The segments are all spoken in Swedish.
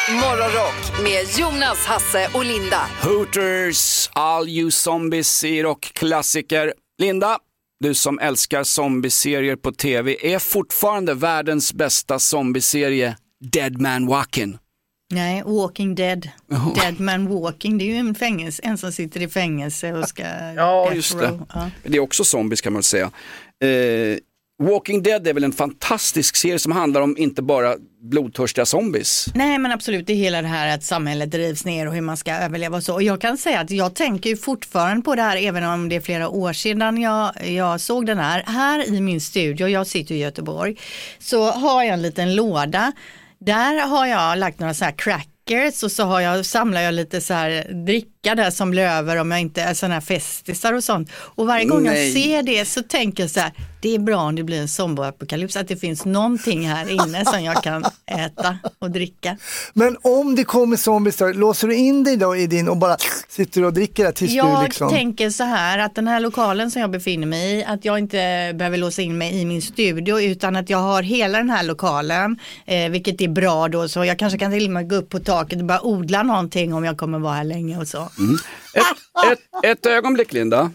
Morgonrock med Jonas, Hasse och Linda. Hooters, All You Zombies i rockklassiker. Linda, du som älskar zombieserier på tv, är fortfarande världens bästa zombieserie Dead Man Walking. Nej, Walking Dead. Dead Man Walking, det är ju en som sitter i fängelse och ska... Ja, just det. Ja. Det är också zombies kan man säga. Walking Dead är väl en fantastisk serie som handlar om inte bara blodtörstiga zombies. Nej, men absolut, det är hela det här att samhället drivs ner och hur man ska överleva och så. Och jag kan säga att jag tänker ju fortfarande på det här, även om det är flera år sedan jag såg den här i min studio. Jag sitter i Göteborg, så har jag en liten låda. Där har jag lagt några så här crackers och så samlar jag lite så här dricka där som blir över om jag inte är sådana här festisar och sånt. Och varje gång jag ser det så tänker jag så här, det är bra om det blir en zombieapokalyps, att det finns någonting här inne som jag kan äta och dricka. Men om det kommer zombies, låser du in dig då i din och bara sitter och dricker där tills du liksom... Jag tänker så här, att den här lokalen som jag befinner mig i, att jag inte behöver låsa in mig i min studio, utan att jag har hela den här lokalen, vilket är bra då, så jag kanske kan till och med gå upp på taket och bara odla någonting om jag kommer vara här länge och så. Ett ögonblick, Linda.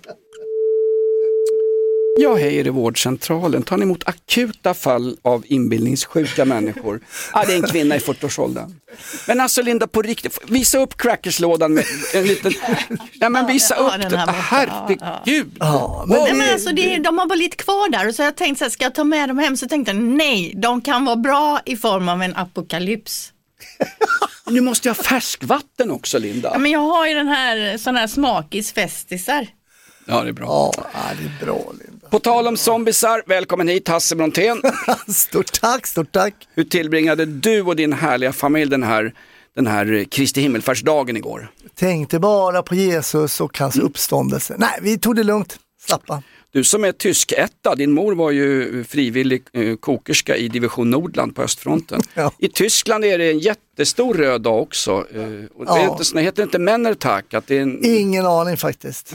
Ja, hej, är det vårdcentralen. Tar ni emot akuta fall av inbildningssjuka människor? Ja, det är en kvinna i 40-årsåldern. Men alltså, Linda, på riktigt, visa upp crackerslådan med en liten... Ja, men visa upp det. Herregud. Men alltså, de har bara lite kvar där. Och så har jag tänkt så här, ska jag ta med dem hem? Så tänkte jag, nej, de kan vara bra i form av en apokalyps. Nu måste jag ha färskvatten också, Linda. Ja, men jag har ju såna här smakisfestisar. Ja, det är bra. Ja, det är bra, Linda. På tal om zombisar, välkommen hit Hasse Brontén. Stort tack. Hur tillbringade du och din härliga familj den här Kristi himmelfärdsdagen igår? Tänkte bara på Jesus och hans uppståndelse. Nej, vi tog det lugnt. Slappa. Du som är tysk etta, din mor var ju frivillig kokerska i division Nordland på östfronten. Ja. I Tyskland är det en jättestor röd dag också. Och det heter inte Männertag. Att det är en... Ingen aning faktiskt.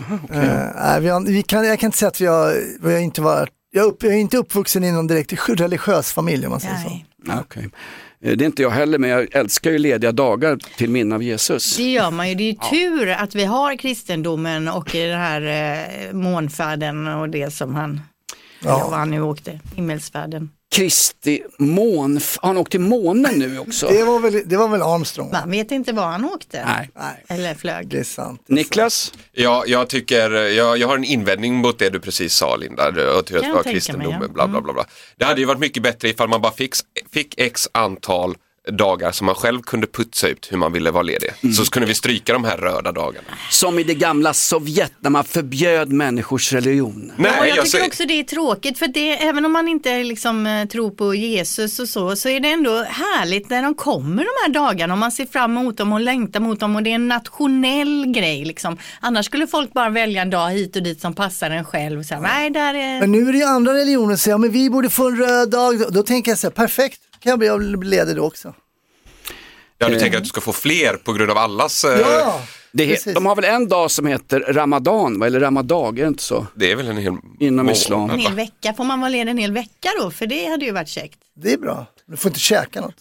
Jag kan inte säga att vi har inte varit... Jag är inte uppvuxen i någon direkt religiös familj om man säger så. Okay. Det är inte jag heller, men jag älskar ju lediga dagar till minne av Jesus. Det gör man ju, det är ju tur att vi har kristendomen och den här månfärden och det som han nu åkte, himmelsfärden. Kristi han åkte till månen nu också. Det var väl Armstrong. Man vet inte var han åkte. Nej. Eller flög. Det är sant. Niklas? Ja, jag tycker, jag har en invändning mot det du precis sa, Linda. Och till att vara kristendomen, bla bla bla bla. Det hade ju varit mycket bättre ifall man bara fick x antal dagar som man själv kunde putsa ut hur man ville vara ledig. Så kunde vi stryka de här röda dagarna. Som i det gamla Sovjet när man förbjöd människors religion. Nej, jag tycker också det är tråkigt, för även om man inte liksom tror på Jesus och så är det ändå härligt när de kommer de här dagarna och man ser fram emot dem och längtar mot dem och det är en nationell grej liksom. Annars skulle folk bara välja en dag hit och dit som passar en själv. Så, nej, där är... Men nu är det ju andra religioner som säger, men vi borde få en röd dag. Då tänker jag så här, perfekt. Kan jag bli ledig då också? Ja, du tänker att du ska få fler på grund av allas... Ja, de har väl en dag som heter Ramadan, eller Ramadag, är det inte så? Det är väl en hel... Inom islam. En hel vecka, får man vara ledig en hel vecka då? För det hade ju varit käckt. Det är bra, du får inte käka något.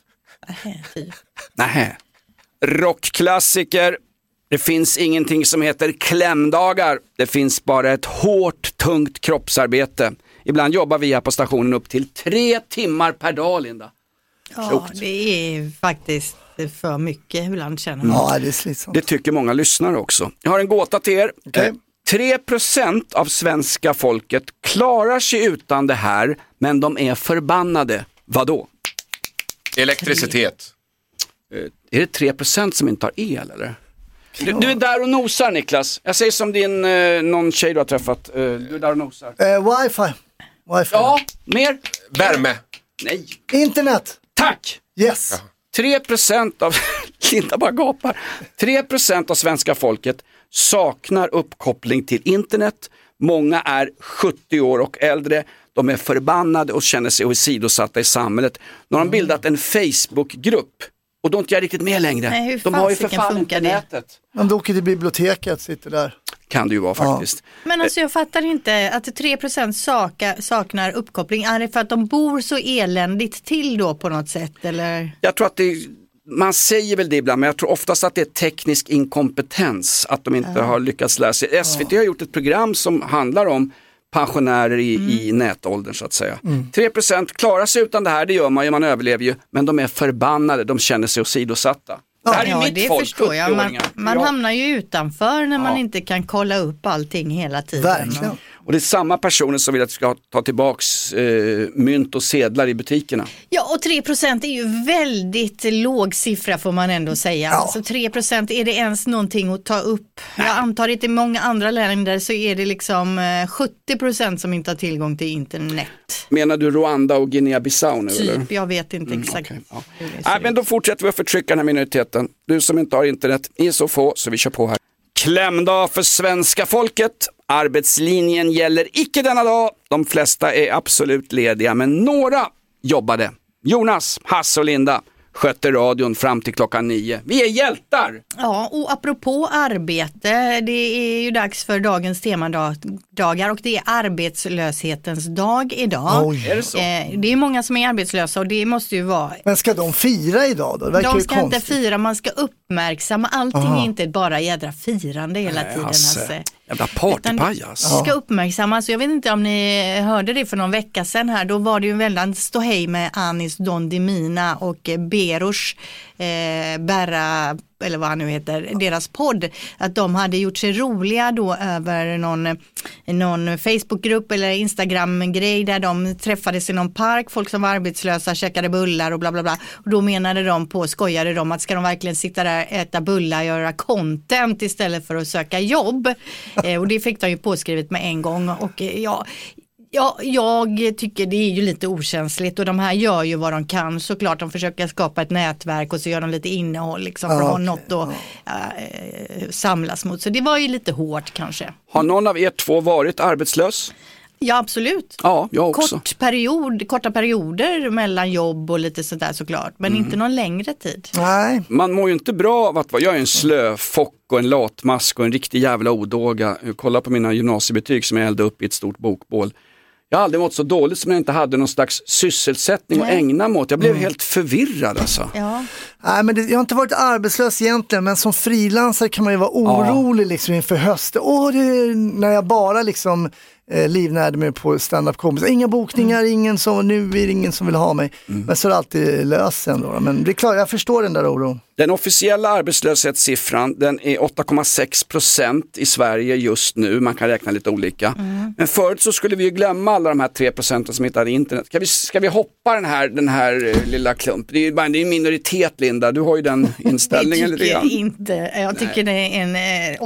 Nej. Rockklassiker. Det finns ingenting som heter klämdagar. Det finns bara ett hårt, tungt kroppsarbete. Ibland jobbar vi här på stationen upp till 3 timmar per dag, Linda. Ja, det är faktiskt för mycket ibland, känner man. Ja, det är slitsamt. Det tycker många lyssnare också. Jag har en gåta till er. Okay. 3% av svenska folket klarar sig utan det här, men de är förbannade. Vadå? Elektricitet. Är det 3% som inte har el, eller? Du är där och nosar, Niklas. Jag säger som någon tjej du har träffat. Du är där och nosar. Wifi. Ja, mer? Värme. Nej. Internet. Tack! Yes. 3% av... Linda bara gapar. 3% av svenska folket saknar uppkoppling till internet. Många är 70 år och äldre. De är förbannade och känner sig åsidosatta i samhället. Nu har de bildat en Facebookgrupp. Och då är inte jag riktigt med längre. Nej, de har ju för fan inte nätet. Man åker till biblioteket, sitter där. Kan det ju vara faktiskt. Ja. Men alltså jag fattar inte att 3% saknar uppkoppling. Är det för att de bor så eländigt till då på något sätt? Eller? Jag tror att man säger väl det ibland, men jag tror oftast att det är teknisk inkompetens, att de inte har lyckats lära sig. SVT har gjort ett program som handlar om pensionärer i nätåldern så att säga. 3% klarar sig utan det här, det gör man överlever ju, men de är förbannade, de känner sig åsidosatta. Det här är mitt det folk, förstår jag. Man hamnar ju utanför när man inte kan kolla upp allting hela tiden. Verkligen. Och det är samma personer som vill att vi ska ta tillbaks mynt och sedlar i butikerna. Ja, och 3% är ju väldigt låg siffra får man ändå säga. Ja. Så 3% är det ens någonting att ta upp. Jag antar att i många andra länder så är det liksom 70% som inte har tillgång till internet. Menar du Rwanda och Guinea-Bissau nu? Typ, eller? jag vet inte exakt. Okay, ja. Nej, men då fortsätter vi att förtrycka den här minoriteten. Du som inte har internet, ni är så få så vi kör på här. Klämdag för svenska folket. Arbetslinjen gäller icke denna dag. De flesta är absolut lediga, men några jobbade. Jonas, Hasse och Linda skötte radion fram till 9:00. Vi är hjältar! Ja, och apropå arbete, det är ju dags för dagens temadagar och det är arbetslöshetens dag idag. Oj. Är det så? Det är många som är arbetslösa och det måste ju vara... Men ska de fira idag då? Det verkar De ju ska konstigt. inte fira, man ska uppmärksamma. Allting är inte bara jädra firande hela tiden. Hasse. Jävla partypajas. Ska uppmärksammas. Jag vet inte om ni hörde det för någon vecka sedan här. Då var det ju en väldigt ståhej med Anis Don Demina och Berush Berra, eller vad han nu heter, deras podd, att de hade gjort sig roliga då över någon Facebookgrupp eller Instagram-grej där de träffades i någon park, folk som var arbetslösa, käkade bullar och bla bla bla. Och då menade de skojade de att ska de verkligen sitta där, äta bullar, göra content istället för att söka jobb. Och det fick de ju påskrivet med en gång och Ja, jag tycker det är ju lite okänsligt och de här gör ju vad de kan. Såklart de försöker skapa ett nätverk och så gör de lite innehåll liksom, för att ha något att samlas mot. Så det var ju lite hårt kanske. Har någon av er två varit arbetslös? Ja, absolut. Ja, jag också. Korta perioder mellan jobb och lite sånt där såklart. Men inte någon längre tid. Nej. Man mår ju inte bra av att vara, jag är en slöfock och en latmask och en riktig jävla odåga. Kolla på mina gymnasiebetyg som jag eldade upp i ett stort bokbål. Jag har aldrig mått så dåligt som jag inte hade någon slags sysselsättning att ägna mig åt. Jag blev helt förvirrad alltså. Ja. Nej, men jag har inte varit arbetslös egentligen, men som frilansare kan man ju vara orolig liksom inför hösten. När jag bara liksom livnärde mig på stand-up kompisar. Inga bokningar, ingen som, nu är det ingen som vill ha mig. Men så är det alltid löst ändå. Men det är klart, jag förstår den där oron. Den officiella arbetslöshetssiffran, den är 8,6% i Sverige just nu. Man kan räkna lite olika. Men förut så skulle vi ju glömma alla de här 3% som inte hade internet. Ska vi hoppa den här lilla klump? Det är en minoritet, Linda. Du har ju den inställningen lite grann. Jag tycker det är en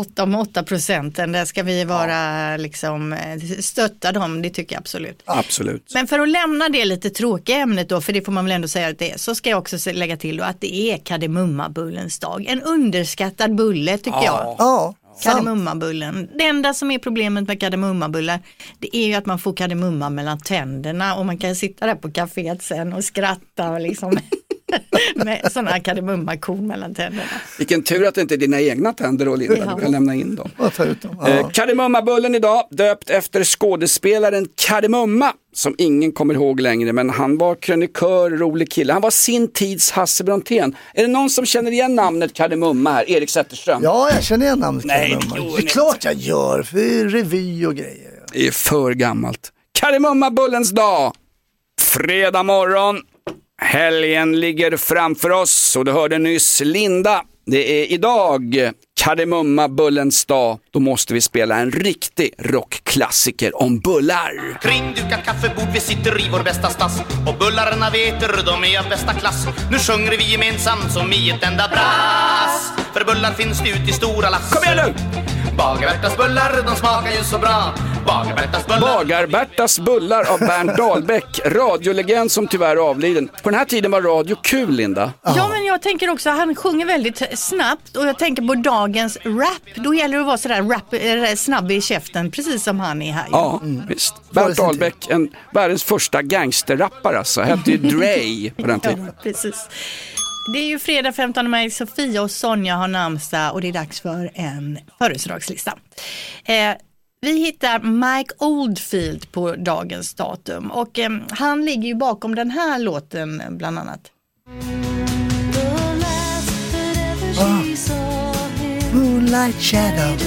8,8%. Där ska vi vara liksom stötta dem, det tycker jag absolut. Absolut. Men för att lämna det lite tråkiga ämnet då, för det får man väl ändå säga att det är, så ska jag också lägga till då att det är kardemummabullens dag. En underskattad bulle tycker jag. Ja. Kardemummabullen. Det enda som är problemet med kardemummabullar, det är ju att man får kardemumma mellan tänderna och man kan sitta där på kaféet sen och skratta och liksom med sådana här kardemummakorn mellan tänderna. Vilken tur att det inte är dina egna tänder då, Linda. Du kan lämna in dem. Ta ut dem. Kardemummabullen idag, döpt efter skådespelaren Kardemumma, som ingen kommer ihåg längre, men han var krönikör, rolig kille. Han var sin tids Hasse Brontén. Är det någon som känner igen namnet Kardemumma här? Erik Zetterström? Ja, jag känner igen namnet Kardemumma. Det är klart jag gör, för revy och grejer. Det är för gammalt. Kardemummabullens dag. Fredag morgon. Helgen ligger framför oss och du hörde nyss Linda. Det är idag Kardemummabullens dag. Då måste vi spela en riktig rockklassiker om bullar. Kringdukat kaffebord, vi sitter i vår bästa stass. Och bullarna veter, de är av bästa klass. Nu sjunger vi gemensamt som i ett enda brass. För bullar finns det ut i stora lass. Kom igen nu! Bagar-Bertas bullar, de smakar ju så bra. Bagar-Bertas bullar av Bernt Dahlbäck, radiolegend som tyvärr är avliden. På den här tiden var radio kul, Linda. Ja, men jag tänker också, han sjunger väldigt snabbt och jag tänker på dagens rap. Då gäller det att vara sådär snabb i käften, precis som han är här. Ja, visst. Bernt Dahlbäck, världens första gangsterrappare alltså. Hette ju Dre på den tiden. Ja, precis. Det är ju fredag 15 maj, Sofia och Sonja har namnsdag och det är dags för en födelsedagslista. Vi hittar Mike Oldfield på dagens datum och han ligger ju bakom den här låten bland annat. Moonlight Shadow.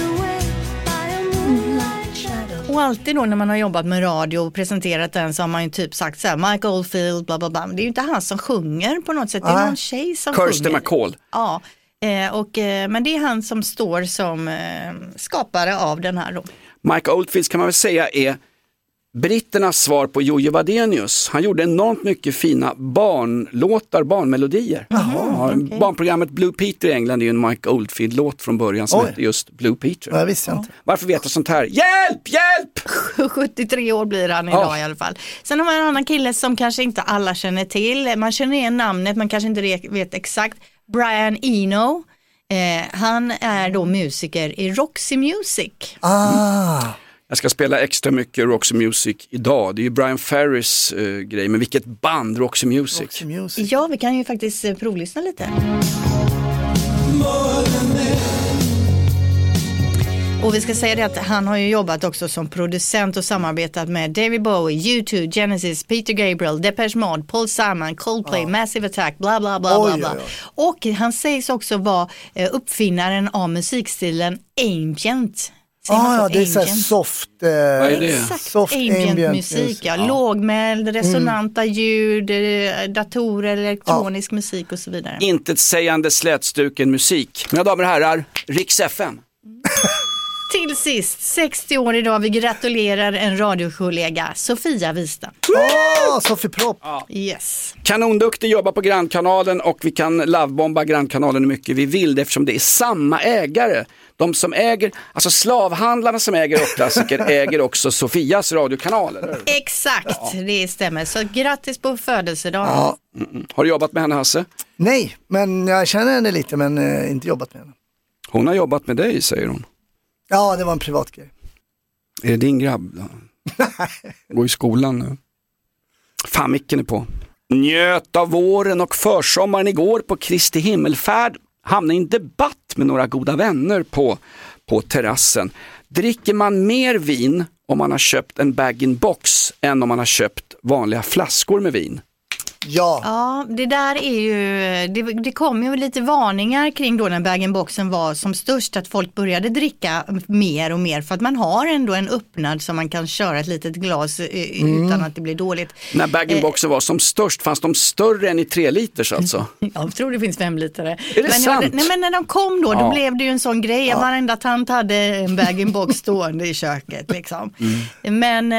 Och alltid då när man har jobbat med radio och presenterat den så har man ju typ sagt så här, Mike Oldfield, bla bla bla. Det är ju inte han som sjunger på något sätt, det är någon tjej som Kirsty sjunger. McCall. Ja, men det är han som står som skapare av den här då. Mike Oldfield kan man väl säga är britternas svar på Jojo Wadenius. Han gjorde enormt mycket fina barnmelodier. Okay. Barnprogrammet Blue Peter i England är ju en Mike Oldfield-låt från början som heter just Blue Peter. Jag visste inte. Varför vet jag sånt här? Hjälp! 73 år blir han idag i alla fall. Sen har man en annan kille som kanske inte alla känner till. Man känner igen namnet, man kanske inte vet exakt. Brian Eno. Han är då musiker i Roxy Music. Jag ska spela extra mycket Roxy Music idag. Det är ju Brian Ferrys grej, men vilket band Roxy Music. Roxy Music. Ja, vi kan ju faktiskt provlyssna lite. Och vi ska säga det att han har ju jobbat också som producent och samarbetat med David Bowie, U2, Genesis, Peter Gabriel, Depeche Mode, Paul Simon, Coldplay, Massive Attack, bla bla bla bla bla. Och han sägs också vara uppfinnaren av musikstilen ambient. Det är så soft. Vad är det? Exakt, soft ambient musik, lågmäld, resonanta ljud, datorer, elektronisk musik och så vidare. Intetsägande slätstruken musik. Mina damer och herrar, Riks FM. Till sist, 60 år idag, vi gratulerar en radiokollega, Sofia Wistam. Sofie Propp. Yes. Kanonduktig, jobbar på Grannkanalen och vi kan lovebomba Grannkanalen hur mycket vi vill eftersom det är samma ägare. De som äger, alltså slavhandlarna som äger rockklassiker äger också Sofias radiokanal. Eller? Exakt, det stämmer. Så grattis på födelsedagen. Har du jobbat med henne, Hasse? Nej, men jag känner henne lite men inte jobbat med henne. Hon har jobbat med dig, säger hon. Ja, det var en privat grej. Är det din grabb? Går i skolan nu. Fan, micken är på. Njöt av våren och försommaren igår på Kristi himmelfärd. Hamnade i en debatt med några goda vänner på terrassen. Dricker man mer vin om man har köpt en bag-in-box än om man har köpt vanliga flaskor med vin? Ja, det där är ju, det kom ju lite varningar kring då när bag-in-boxen var som störst, att folk började dricka mer och mer för att man har ändå en öppnad som man kan köra ett litet glas utan att det blir dåligt. När bag-in-boxen var som störst fanns de större än i 3 liters alltså? Jag tror det finns 5 liter. Är det sant? Men när de kom då blev det ju en sån grej. Varenda tant hade en bag-in-box stående i köket liksom. Men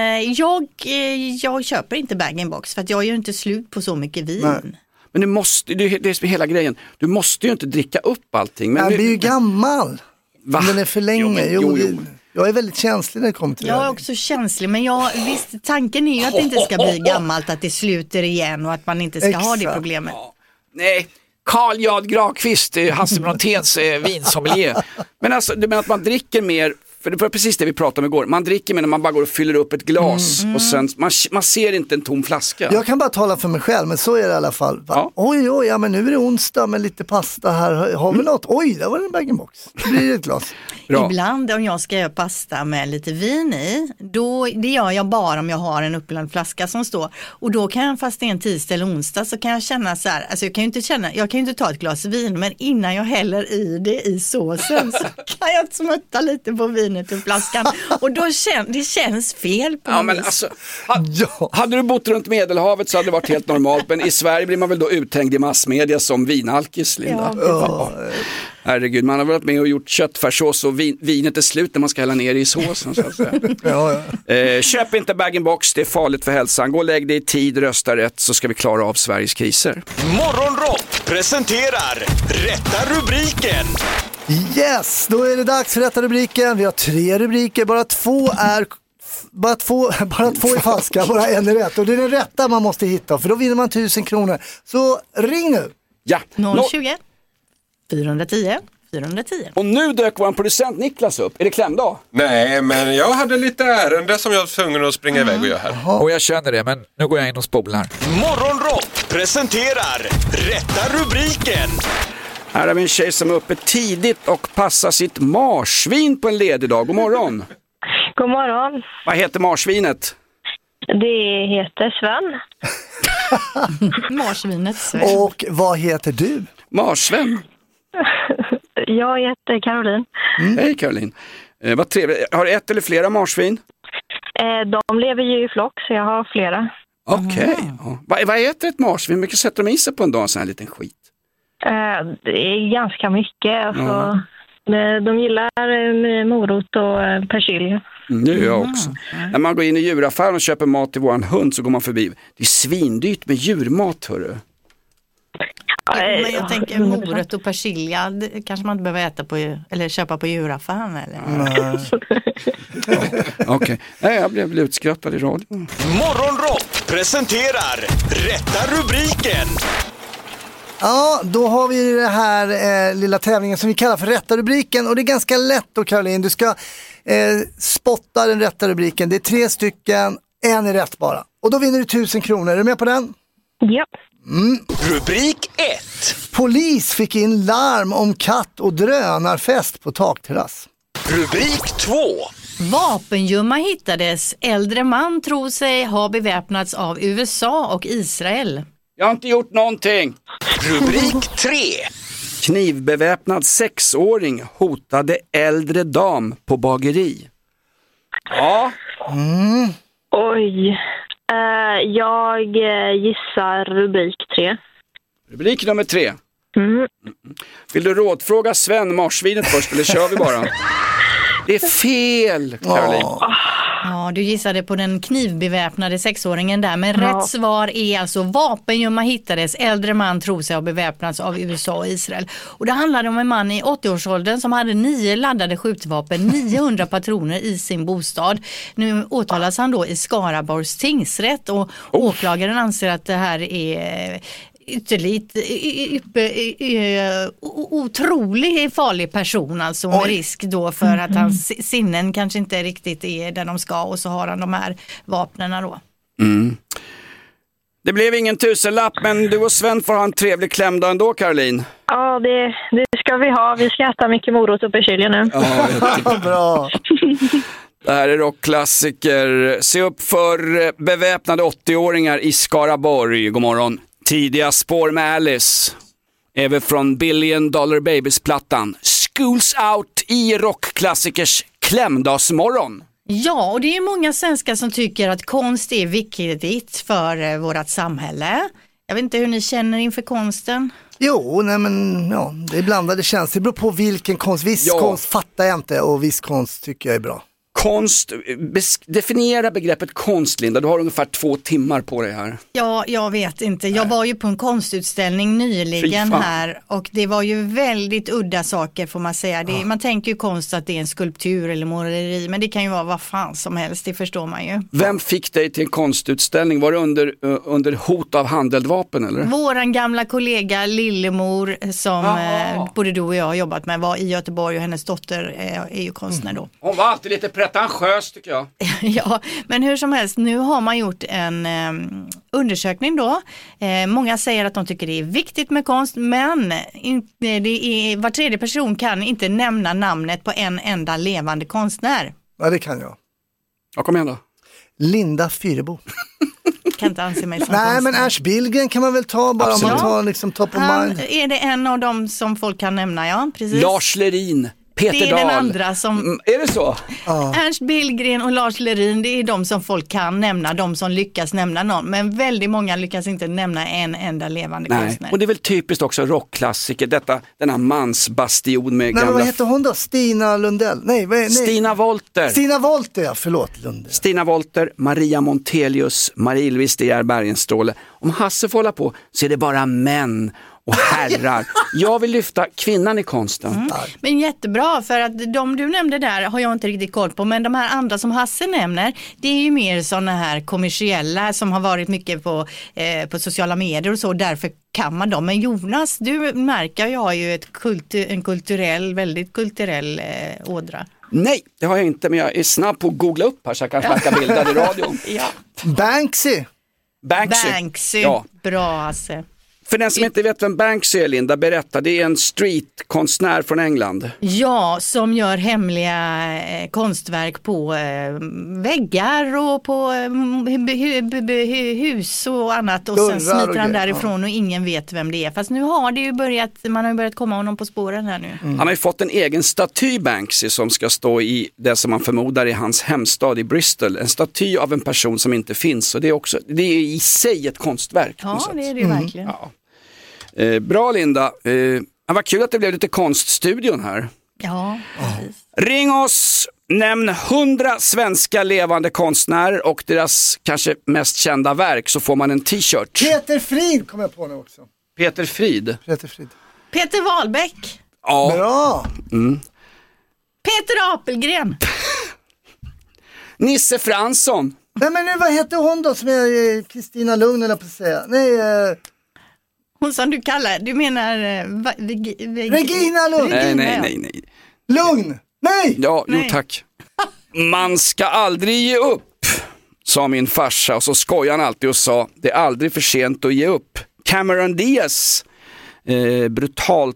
jag köper inte bag-in-box för att jag gör inte slut på så mycket vin. Nej. Men det är hela grejen. Du måste ju inte dricka upp allting. Men det är ju gammal. Den är för länge. Jo. Jag är väldigt känslig när det kommer till det. Jag är också känslig, men visst, tanken är ju att det inte ska bli gammalt, att det sluter igen och att man inte ska ha det problemet. Nej, Carl Jad Grakvist, Hasse Bronténs vinsommelier. Men alltså, du menar att man dricker mer. För det var precis det vi pratade om igår. Man dricker med när man bara går och fyller upp ett glas och sen, man ser inte en tom flaska. Jag kan bara tala för mig själv, men så är det i alla fall. Oj, ja, men nu är det onsdag med lite pasta här. Har vi något? Oj, där var det en bag-in-box. Det blir ett glas. Bra. Ibland om jag ska göra pasta med lite vin i, det gör jag bara om jag har en upplagd flaska som står. Och då kan jag, fast det är en tisdag eller onsdag, så kan jag känna så här, alltså jag kan ju inte ta ett glas vin, men innan jag häller i det i såsen så kan jag smutta lite på vinet ur flaskan. Och då det känns fel på men alltså, hade du bott runt Medelhavet så hade det varit helt normalt, men i Sverige blir man väl då uthängd i massmedia som vinalkis, Linda. Herregud, man har varit med och gjort köttfärssås och vinet är slut när man ska hälla ner i såsen. Så att säga. Köp inte bag-in-box, det är farligt för hälsan. Gå och lägg dig i tid, rösta rätt, så ska vi klara av Sveriges kriser. Morgonrock presenterar Rätta rubriken. Yes, då är det dags för Rätta rubriken. Vi har 3 rubriker, bara två är falska, bara en är rätt. Och det är den rätta man måste hitta, för då vinner man 1000 kronor. Så ring nu. Ja. 020 410 410. Och nu dök vår producent Niklas upp. Är det klämdag? Nej, men jag hade lite ärende som jag var tvungen att springa iväg och göra här. Och jag känner det, men nu går jag in och spolar. Morgonrock presenterar Rätta rubriken. Här har vi en tjej som är uppe tidigt och passar sitt marsvin på en ledig dag. God morgon. God morgon. Vad heter marsvinet? Det heter Sven. Marsvinet Sven. Och vad heter du? Marsven. Jag heter Caroline. Hej Caroline. Vad trevligt. Har du ett eller flera marsvin? De lever ju i flock så jag har flera. Okej. Ja. Vad äter ett marsvin? Hur mycket sätter de i sig på en dag, sån här liten skit? Det är ganska mycket. Alltså, de gillar morot och persilja. Det gör jag också. När man går in i djuraffären och köper mat till våran hund så går man förbi. Det är svindyrt med djurmat, hörru. Men jag tänker morot och persilja, det kanske man inte behöver äta på eller köpa på djuraffären eller? Okej. Nej, jag blev utskrattad i radio. Morgonrock presenterar Rätta rubriken. Ja, då har vi det här lilla tävlingen som vi kallar för Rätta rubriken. Och det är ganska lätt då, Caroline. Du ska spotta den rätta rubriken. Det är 3 stycken, en är rätt bara. Och då vinner du 1000 kronor. Är du med på den? Ja. Rubrik 1. Polis fick in larm om katt- och drönarfest på takterrass. Rubrik 2. Vapengömma hittades. Äldre man tror sig ha beväpnats av USA och Israel. Jag har inte gjort någonting. Rubrik 3. Knivbeväpnad 6-åring hotade äldre dam på bageri. Ja. Oj. Jag gissar rubrik 3. Rubrik nummer 3. Vill du rådfråga Sven marsvinet först eller kör vi bara? Det är fel, Caroline. Ja, du gissade på den knivbeväpnade 6-åringen där. Men rätt svar är alltså vapengömma hittades. Äldre man tror sig ha beväpnats av USA och Israel. Och det handlade om en man i 80-årsåldern som hade 9 laddade skjutvapen, 900 patroner i sin bostad. Nu åtalas han då i Skaraborgs tingsrätt och åklagaren anser att det här är ytterligt otroligt farlig person, alltså med risk då för att hans sinnen kanske inte riktigt är där de ska, och så har han de här vapnena då. Det blev ingen 1000-lapp, men du och Sven får ha en trevlig klämdag ändå, Caroline. Ja, det ska vi ha. Vi ska äta mycket morot och persilja nu. Ja, bra. Det här är rockklassiker. Se upp för beväpnade 80-åringar i Skaraborg. God morgon. Tidiga spår med Alice. Även från Billion Dollar Babies-plattan. Schools Out i rockklassikers klämdagsmorgon. Ja, och det är många svenskar som tycker att konst är viktigt för vårt samhälle. Jag vet inte hur ni känner inför konsten. Jo, nej men ja, det är blandade känslor. Det beror på vilken konst. Viss konst fattar jag inte och viss konst tycker jag är bra. Konst, definiera begreppet konst, Linda. Du har ungefär 2 timmar på dig här. Ja, jag vet inte. Jag var ju på en konstutställning nyligen här och det var ju väldigt udda saker får man säga. Man tänker ju konst att det är en skulptur eller måleri, men det kan ju vara vad fan som helst, det förstår man ju. Vem fick dig till en konstutställning? Var det under hot av handeldvapen eller? Våran gamla kollega Lillemor som både du och jag har jobbat med var i Göteborg och hennes dotter är ju konstnär då. Hon var alltid lite pretentiös tycker jag. Ja, men hur som helst, nu har man gjort en undersökning då. Många säger att de tycker det är viktigt med konst, men var tredje person kan inte nämna namnet på en enda levande konstnär. Ja, det kan jag. Ja, kom igen då. Linda Fyrebo. Kan inte anse mig som Nej, konstnär. men Ash Billgren kan man väl ta bara om man tar liksom top of mind. Är det en av dem som folk kan nämna, ja, precis. Lars Lerin. Peter det är Dahl. den andra som... Är det så? Ernst Billgren och Lars Lerin, det är de som folk kan nämna, de som lyckas nämna någon. Men väldigt många lyckas inte nämna en enda levande konstnär. Och det är väl typiskt också rockklassiker, denna mansbastion med gamla... Men vad heter hon då? Stina Lundell? Nej. Stina Wolter. Stina Wolter, ja, förlåt Lundell. Stina Wolter, Maria Montelius, Marie-Louise De Geer Bergenstråle. Om Hasse får hålla på så är det bara män och herrar. Jag vill lyfta kvinnan i konsten. Men jättebra, för att de du nämnde där har jag inte riktigt koll på, men de här andra som Hasse nämner, det är ju mer sådana här kommersiella som har varit mycket på sociala medier och så, därför kan man dem. Men Jonas, du märker jag har ju väldigt kulturell ådra. Nej, det har jag inte, men jag är snabb på att googla upp här så jag kan snacka bilder i radion. Ja. Banksy. Banksy. Ja. Ja. Bra Hasse. För den som inte vet vem Banksy är, Linda, berätta. Det är en streetkonstnär från England. Ja, som gör hemliga konstverk på väggar och på hus och annat. Och sen smiter han därifrån och ingen vet vem det är. Fast nu har det ju man har ju börjat komma honom på spåren här nu. Han har ju fått en egen staty, Banksy, som ska stå i det som man förmodar i hans hemstad i Bristol. En staty av en person som inte finns. Och det är i sig ett konstverk. Ja, det är det ju verkligen. Ja. Bra, Linda. Vad kul att det blev lite konststudion här. Ja, precis. Ring oss, nämn 100 svenska levande konstnärer och deras kanske mest kända verk, så får man en t-shirt. Peter Frid kommer jag på nu också. Peter Frid. Peter Wahlbeck. Ja. Bra. Peter Apelgren. Nisse Fransson. Nej, men nu, vad heter hon då som är Kristina Lugn, eller på att säga? Nej, hon som du kallar, du menar Regina Lugn. Nej. Lugn. Nej. Ja, jo tack. Man ska aldrig ge upp, sa min farsa, och så skojade han alltid och sa, det är aldrig för sent att ge upp. Cameron Diaz. Brutalt,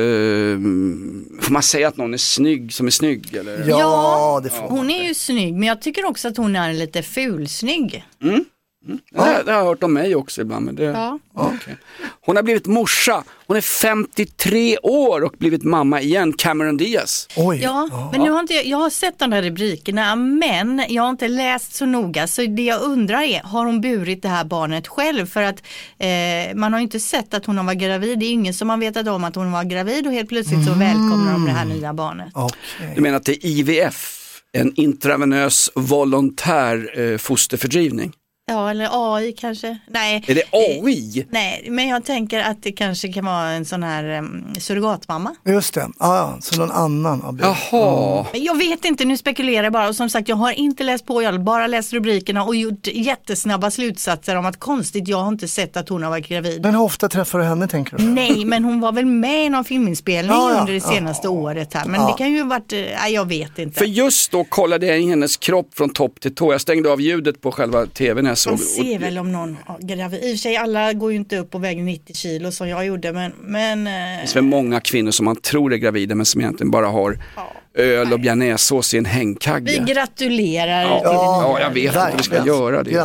får man säga att någon är snygg som är snygg? Eller? Ja, det får hon är ju snygg, men jag tycker också att hon är lite fulsnygg. Det har jag hört om mig också ibland. Men det... Okay. Hon har blivit morsa. Hon är 53 år och blivit mamma igen, Cameron Diaz. Oj. Ja, men nu har jag har sett de där rubrikerna, men jag har inte läst så noga. Så det jag undrar är, har hon burit det här barnet själv? För att man har inte sett att hon har varit gravid. Det är ingen som har vetat om att hon var gravid, och helt plötsligt så välkomnar de det här nya barnet. Okay. Du menar att det är IVF, en intravenös volontär fosterfördrivning? Ja, eller AI kanske. Nej. Är det AI? Nej, men jag tänker att det kanske kan vara en sån här surrogatmamma. Just det, så någon annan. Jaha. Jag vet inte, nu spekulerar jag bara. Och som sagt, jag har inte läst på, jag har bara läst rubrikerna och gjort jättesnabba slutsatser om att konstigt, jag har inte sett att hon har varit gravid. Men hur ofta träffar du henne, tänker du? Nej, men hon var väl med i någon filminspelning under det senaste året här. Men det kan ju ha varit, jag vet inte. För just då kollade jag in hennes kropp från topp till tå. Jag stängde av ljudet på själva tvn. Man ser väl om någon gravid. I och för sig, alla går ju inte upp och väger 90 kilo som jag gjorde. Men det finns väl många kvinnor som man tror är gravida, men som egentligen bara har öl och bearnaisesås i en hängkagge. Vi gratulerar till Ja, jag vet att vi ska göra det.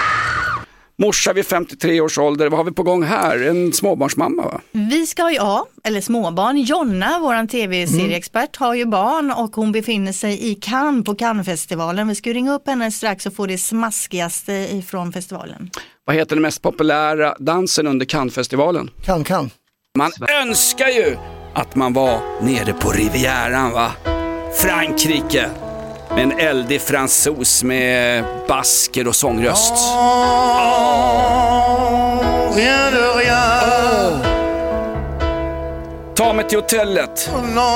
Morsa vid 53 års ålder, vad har vi på gång här? En småbarnsmamma, va? Vi ska eller småbarn. Jonna, våran tv-serieexpert, har ju barn och hon befinner sig i Cannes på Cannes-festivalen. Vi ska ringa upp henne strax och få det smaskigaste ifrån festivalen. Vad heter den mest populära dansen under Cannes-festivalen? Kan. Man önskar ju att man var nere på Rivieran, va? Frankrike. Med en eldig fransos med basker och sångröst. Ta mig till hotellet.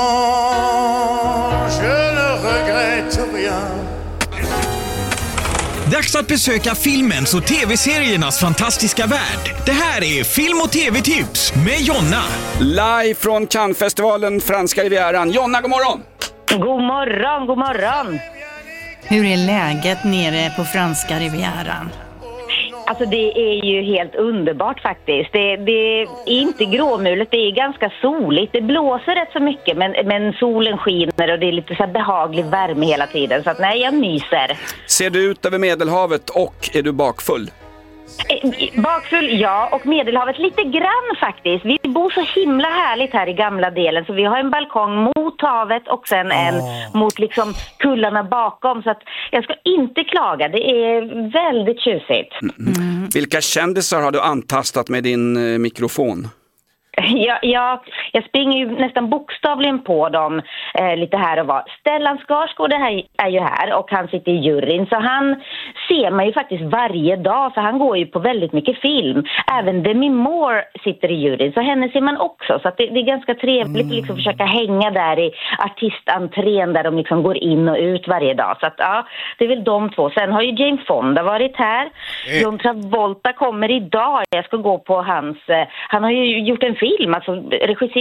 Dags att besöka filmens och tv-seriernas fantastiska värld. Det här är Film- och tv-tips med Jonna. Live från Cannes-festivalen, Franska Rivieran. Jonna, god morgon! God morgon. Hur är läget nere på Franska Rivieran? Alltså det är ju helt underbart faktiskt. Det är inte gråmulet, det är ganska soligt. Det blåser rätt så mycket, men solen skiner och det är lite så här behaglig värme hela tiden. Så att nej, jag myser. Ser du ut över Medelhavet och är du bakfull? Bakfull, ja, och Medelhavet lite grann faktiskt. Vi bor så himla härligt här i gamla delen, så vi har en balkong mot havet och sen en mot liksom kullarna bakom, så att jag ska inte klaga. Det är väldigt tjusigt. Vilka kändisar har du antastat med din mikrofon? Jag springer ju nästan bokstavligen på dem lite här och var. Stellan Skarsgård är ju här och han sitter i juryn, så han ser man ju faktiskt varje dag, för han går ju på väldigt mycket film. Även Demi Moore sitter i juryn, så henne ser man också. Så att det är ganska trevligt att liksom försöka hänga där i artistentrén där de liksom går in och ut varje dag. Så att det är väl de två. Sen har ju Jane Fonda varit här. John Travolta kommer idag. Jag ska gå på hans... han har ju gjort en film, alltså regisserat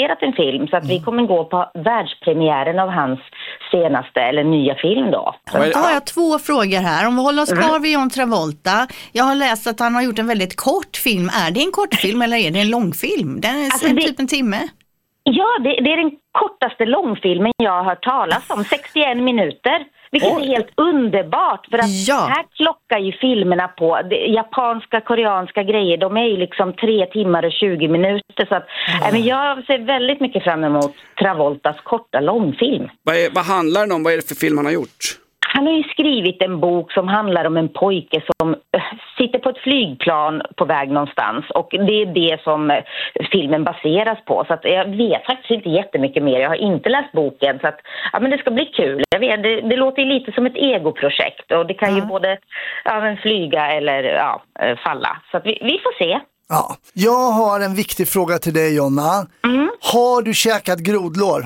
regisserat en film så att vi kommer gå på världspremiären av hans senaste eller nya film då. Då har jag 2 frågor här. Om vi håller oss kvar vid John Travolta. Jag har läst att han har gjort en väldigt kort film. Är det en kortfilm eller är det en långfilm? Den är alltså typ en timme. Ja, det är den kortaste långfilmen jag har hört talas om. 61 minuter. Vilket är helt underbart för att här klockar ju filmerna på japanska, koreanska grejer. De är ju liksom 3 timmar och 20 minuter. Så att, men jag ser väldigt mycket fram emot Travoltas korta långfilm. Vad handlar den om? Vad är det för film han har gjort? Han har ju skrivit en bok som handlar om en pojke som sitter på ett flygplan på väg någonstans. Och det är det som filmen baseras på. Så att jag vet faktiskt inte jättemycket mer. Jag har inte läst boken. Så att, men det ska bli kul. Jag vet, det låter ju lite som ett egoprojekt. Och det kan ju både flyga eller falla. Så att vi får se. Ja. Jag har en viktig fråga till dig, Jonna. Har du käkat grodlår?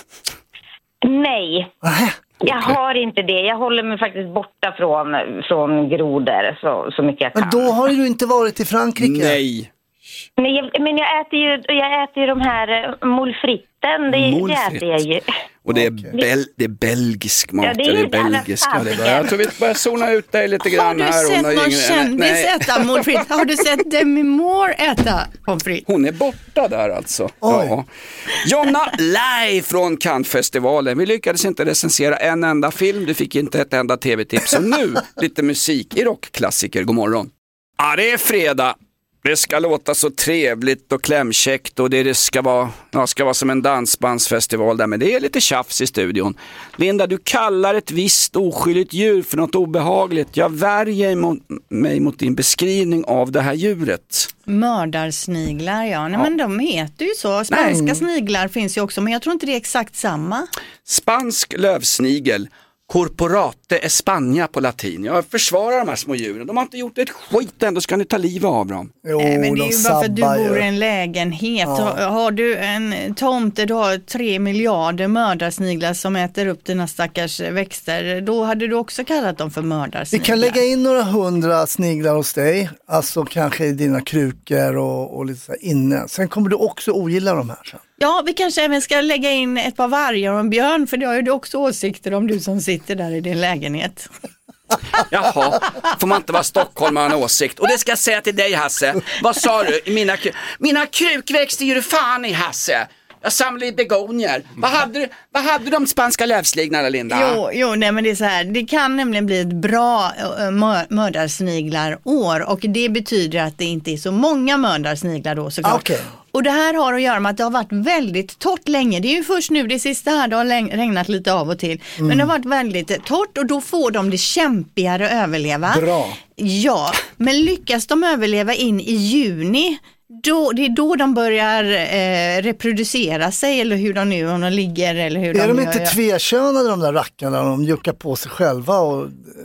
Nej. Jag har inte det. Jag håller mig faktiskt borta från grodor så mycket jag kan. Men då har du inte varit i Frankrike. Nej. Men jag äter ju de här molfritten. Det äter jag ju. Och det är belgisk mat. Ja, det är belgisk. Jag tror vi börjar zona ut dig lite grann här. Har du sett någon kändis äta pommes frites? Har du sett Demi Moore äta pommes frites? Hon är borta där alltså. Ja. Jonna, live från Cannes-festivalen. Vi lyckades inte recensera en enda film. Du fick inte ett enda tv-tips. Så nu lite musik i rockklassiker. God morgon. Ja, det är fredag. Det ska låta så trevligt och klämkäckt och det ska vara som en dansbandsfestival där, men det är lite tjafs i studion. Linda, du kallar ett visst oskyldigt djur för något obehagligt. Jag värjer mig mot din beskrivning av det här djuret. Mördarsniglar, ja. Nej, men de heter ju så. Spanska sniglar finns ju också, men jag tror inte det är exakt samma. Spansk lövsnigel. Corporate España på latin. Jag försvarar de här små djuren. De har inte gjort ett skit, ändå ska ni ta livet av dem. Jo, men det är ju bara för att du bor i en lägenhet. Ja. Har du en tomt där du har 3 miljarder mördarsniglar som äter upp dina stackars växter, då hade du också kallat dem för mördarsniglar. Vi kan lägga in några 100 sniglar hos dig. Alltså kanske i dina krukor och lite så inne. Sen kommer du också ogilla de här sen. Ja, vi kanske även ska lägga in ett par vargar och en björn, för det har ju du också åsikter om, du som sitter där i din lägenhet. Jaha, får man inte vara stockholmare en åsikt? Och det ska jag säga till dig, Hasse. Vad sa du? Mina krukväxter gör du fan i, Hasse. Jag samlar i begonier. Vad hade de spanska lövsniglarna, Linda? Jo, nej, men det är så här. Det kan nämligen bli ett bra mördarsniglar år, och det betyder att det inte är så många mördarsniglar då, såklart. Okay. Och det här har att göra med att det har varit väldigt torrt länge. Det är ju först nu det sista här det har regnat lite av och till. Men det har varit väldigt torrt, och då får de det kämpigare att överleva. Bra. Ja, men lyckas de överleva in i juni, det är då de börjar reproducera sig, eller hur de nu, om de ligger eller hur är de inte tvekönade, de där rackarna? De juckar på sig själva och...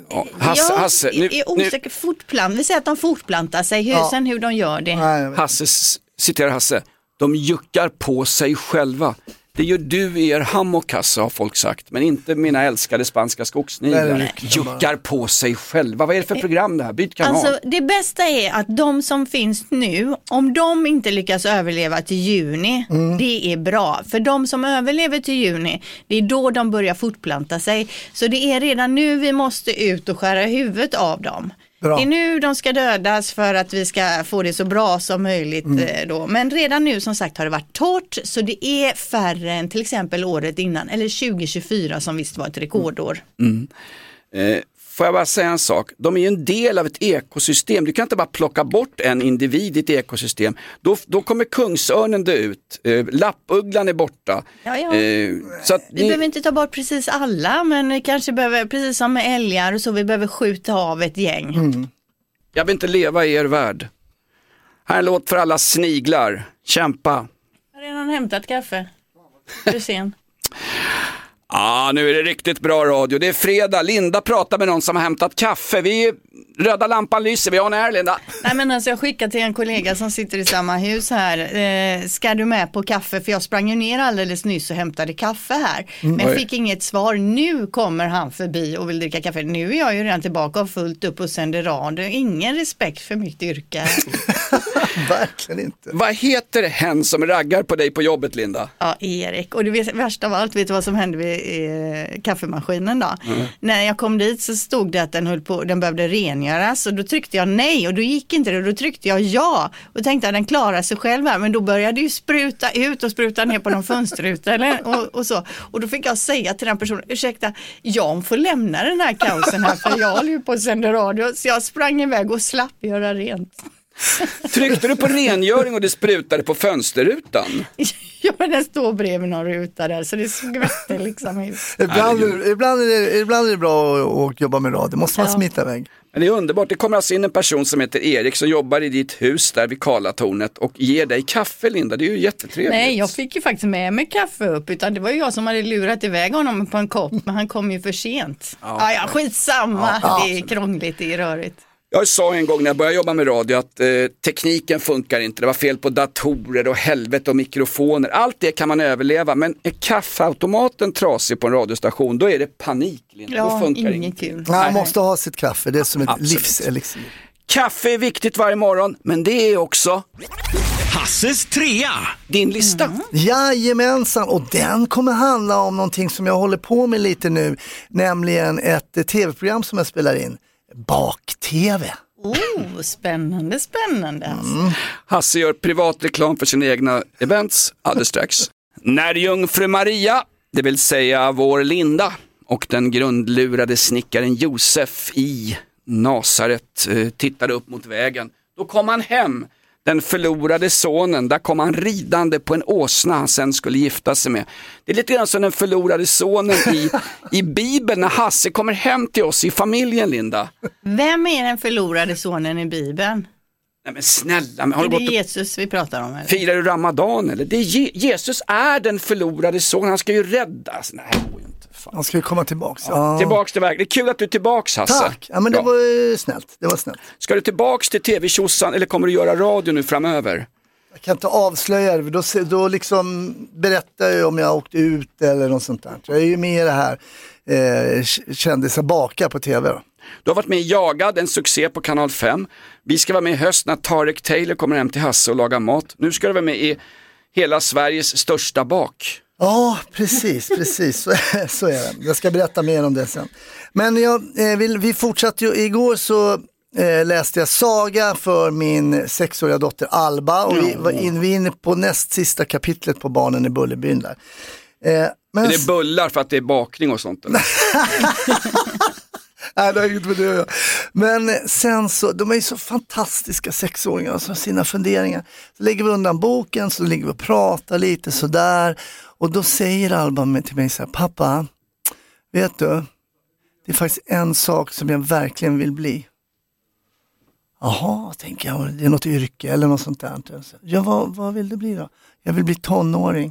Hasse, nu är osäker fortplant. Vi säger att de fortplantar sig, sen hur de gör det. Hasse, citerar Hasse. De juckar på sig själva. Det gör du i er hammockassa, har folk sagt. Men inte mina älskade spanska skogssniglar. Juckar på sig själva. Vad är det för program det här? Byt kanal. Alltså, det bästa är att de som finns nu, om de inte lyckas överleva till juni, det är bra. För de som överlever till juni, det är då de börjar fortplanta sig. Så det är redan nu vi måste ut och skära huvudet av dem. Bra. Det är nu de ska dödas för att vi ska få det så bra som möjligt då. Men redan nu, som sagt, har det varit torrt, så det är färre än till exempel året innan, eller 2024 som visst var ett rekordår. Får jag bara säga en sak? De är ju en del av ett ekosystem. Du kan inte bara plocka bort en individ i ett ekosystem. Då kommer kungsörnen dö ut. Lappugglan är borta. Ja. Så att vi behöver inte ta bort precis alla, men kanske behöver, precis som med älgar och så, vi behöver skjuta av ett gäng. Jag vill inte leva i er värld. Här är en låt för alla sniglar. Kämpa. Jag har redan hämtat kaffe. Du sen. Nu är det riktigt bra radio. Det är fredag. Linda pratar med någon som har hämtat kaffe. Röda lampan lyser. Vi har en Linda. Nej, men alltså, jag skickar till en kollega som sitter i samma hus här. Ska du med på kaffe? För jag sprang ju ner alldeles nyss och hämtade kaffe här. Men jag fick inget svar. Nu kommer han förbi och vill dricka kaffe. Nu är jag ju redan tillbaka och fullt upp och sänder radio. Ingen respekt för mitt yrke. Verkligen inte. Vad heter hen som raggar på dig på jobbet, Linda? Ja, Erik. Och det värsta av allt, vet du vad som hände vid kaffemaskinen då? När jag kom dit så stod det att den behövde rengöras och då tryckte jag nej och då gick inte det och då tryckte jag ja och tänkte att den klarar sig själv här, men då började ju spruta ut och spruta ner på någon fönsterruta och så. Och då fick jag säga till den personen, ursäkta, jag får lämna den här kaosen här för jag håller ju på att sända radio, så jag sprang iväg och slapp göra rent. Tryckte du på rengöring och det sprutade på fönsterrutan? Ja, men den står bredvid någon ruta där så det skvätter liksom ut. Ibland är det bra att jobba med radio, måste man smita iväg. Men det är underbart, det kommer alltså in en person som heter Erik som jobbar i ditt hus där vid Karlatornet och ger dig kaffe, Linda, det är ju jättetrevligt. Nej, jag fick ju faktiskt med mig kaffe upp, utan det var ju jag som hade lurat iväg honom på en kopp, men han kom ju för sent. Ja, skitsamma, det är krångligt, det är rörigt. Jag sa en gång när jag började jobba med radio att tekniken funkar inte. Det var fel på datorer och helvete och mikrofoner. Allt det kan man överleva. Men är kaffeautomaten trasig på en radiostation, då är det panik. Då funkar inget kul. Man måste ha sitt kaffe, det är som ett livselixir. Kaffe är viktigt varje morgon, men det är också Hasses trea. Din lista. Jajamensan, och den kommer handla om någonting som jag håller på med lite nu. Nämligen ett tv-program som jag spelar in. Bak-tv. Spännande. Hasse gör privat reklam för sina egna events alldeles strax. När jungfru Maria, det vill säga vår Linda, och den grundlurade snickaren Josef i Nasaret tittade upp mot vägen, då kom han hem. Den förlorade sonen, där kom han ridande på en åsna han sen skulle gifta sig med. Det är lite grann som den förlorade sonen i Bibeln när Hasse kommer hem till oss i familjen, Linda. Vem är den förlorade sonen i Bibeln? Nej men snälla. Är det Jesus vi pratar om? Eller? Firar du Ramadan eller? Jesus är den förlorade sonen, han ska ju räddas. Nej, det går ju inte. Fan. Han ska ju komma tillbaks. Tillbaks till vägen. Det är kul att du är tillbaks, Hasse. Tack, ja men det var snällt. Det var snällt. Ska du tillbaks till tv-tjossan eller kommer du göra radio nu framöver? Jag kan inte avslöja det, då liksom berättar jag om jag åkte ut eller något sånt där. Jag är ju med i det här kändisar baka på tv då. Du har varit med i Jagad, en succé på Kanal 5. Vi ska vara med i höst när Tarek Taylor kommer hem till Hasse och lagar mat. Nu ska du vara med i Hela Sveriges största bak. Ja, precis. Så är det. Jag ska berätta mer om det sen. Men vi fortsatte ju, igår så läste jag saga för min 6-åriga dotter Alba och vi var inne på näst sista kapitlet på Barnen i Bullerbyn där. Men är det bullar för att det är bakning och sånt? Eller? Nej, det har inget med det att göra. Men sen så, de är ju så fantastiska 6-åringar och så sina funderingar. Så lägger vi undan boken, så ligger vi och pratar lite sådär. Och då säger Alba till mig så här: pappa, vet du, det är faktiskt en sak som jag verkligen vill bli. Jaha, tänker jag, det är något yrke eller något sånt där. Ja, vad vill du bli då? Jag vill bli tonåring.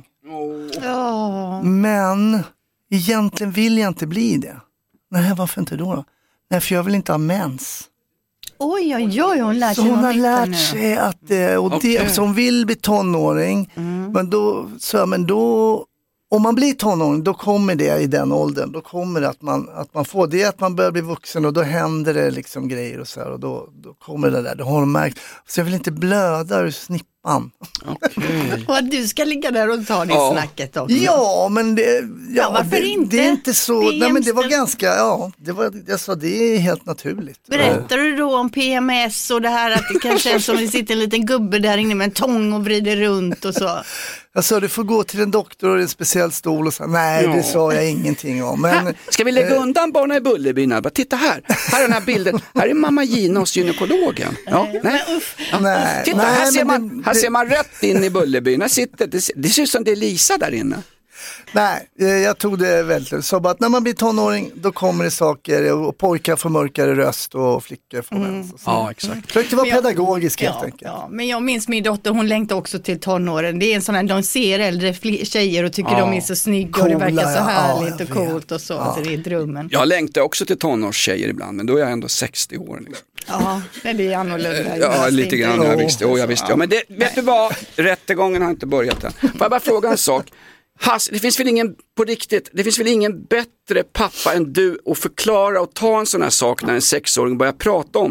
Men egentligen vill jag inte bli det. Nej, varför inte då? Nej, för jag vill inte ha mens. Oj, hon lär sig. Så hon har lärt sig att så hon vill bli tonåring. Men då om man blir tonåring, då kommer det i den åldern. Då kommer det att man får det, att man börjar bli vuxen och då händer det liksom grejer och så här. Och då kommer det där, det har de märkt. Så jag vill inte blöda ur snippan. Och att du ska ligga där och ta det snacket också. Ja, men varför inte? Det är inte så, nej men det var ganska, det är helt naturligt. Berättar du då om PMS och det här att det kanske är som det sitter en liten gubbe där inne med en tång och vrider runt och så? Jag sa, du får gå till en doktor och en speciell stol och så. Nej, det sa jag ingenting om. Men, ska vi lägga undan Barnen i Bullerbyn? Titta här är den här bilden. Här är mamma Gina hos gynekologen. Nej. Titta, här ser man rätt in i Bullerbyn. Det ser ut som det är Lisa där inne. Nej, jag tog det väldigt. Så att när man blir tonåring, då kommer det saker och pojkar får mörkare röst och flickor får mens. Ja, exakt. Försökte vara pedagogisk helt enkelt. Ja, men jag minns min dotter, hon längtar också till tonåren. Det är en sån här, de ser äldre tjejer och tycker de är så snygga och det verkar så härligt och coolt och så. Så det är drömmen. Jag längtar också till tonårstjejer ibland, men då är jag ändå 60 år. Liksom. Ja, men det är annorlunda. Ja, lite grann. Jag visste. Ja, men vet du vad? Rättegången har inte börjat än. Får jag bara fråga en sak? Det finns väl ingen bättre pappa än du att förklara och ta en sån här sak när en 6-åring börjar prata om det.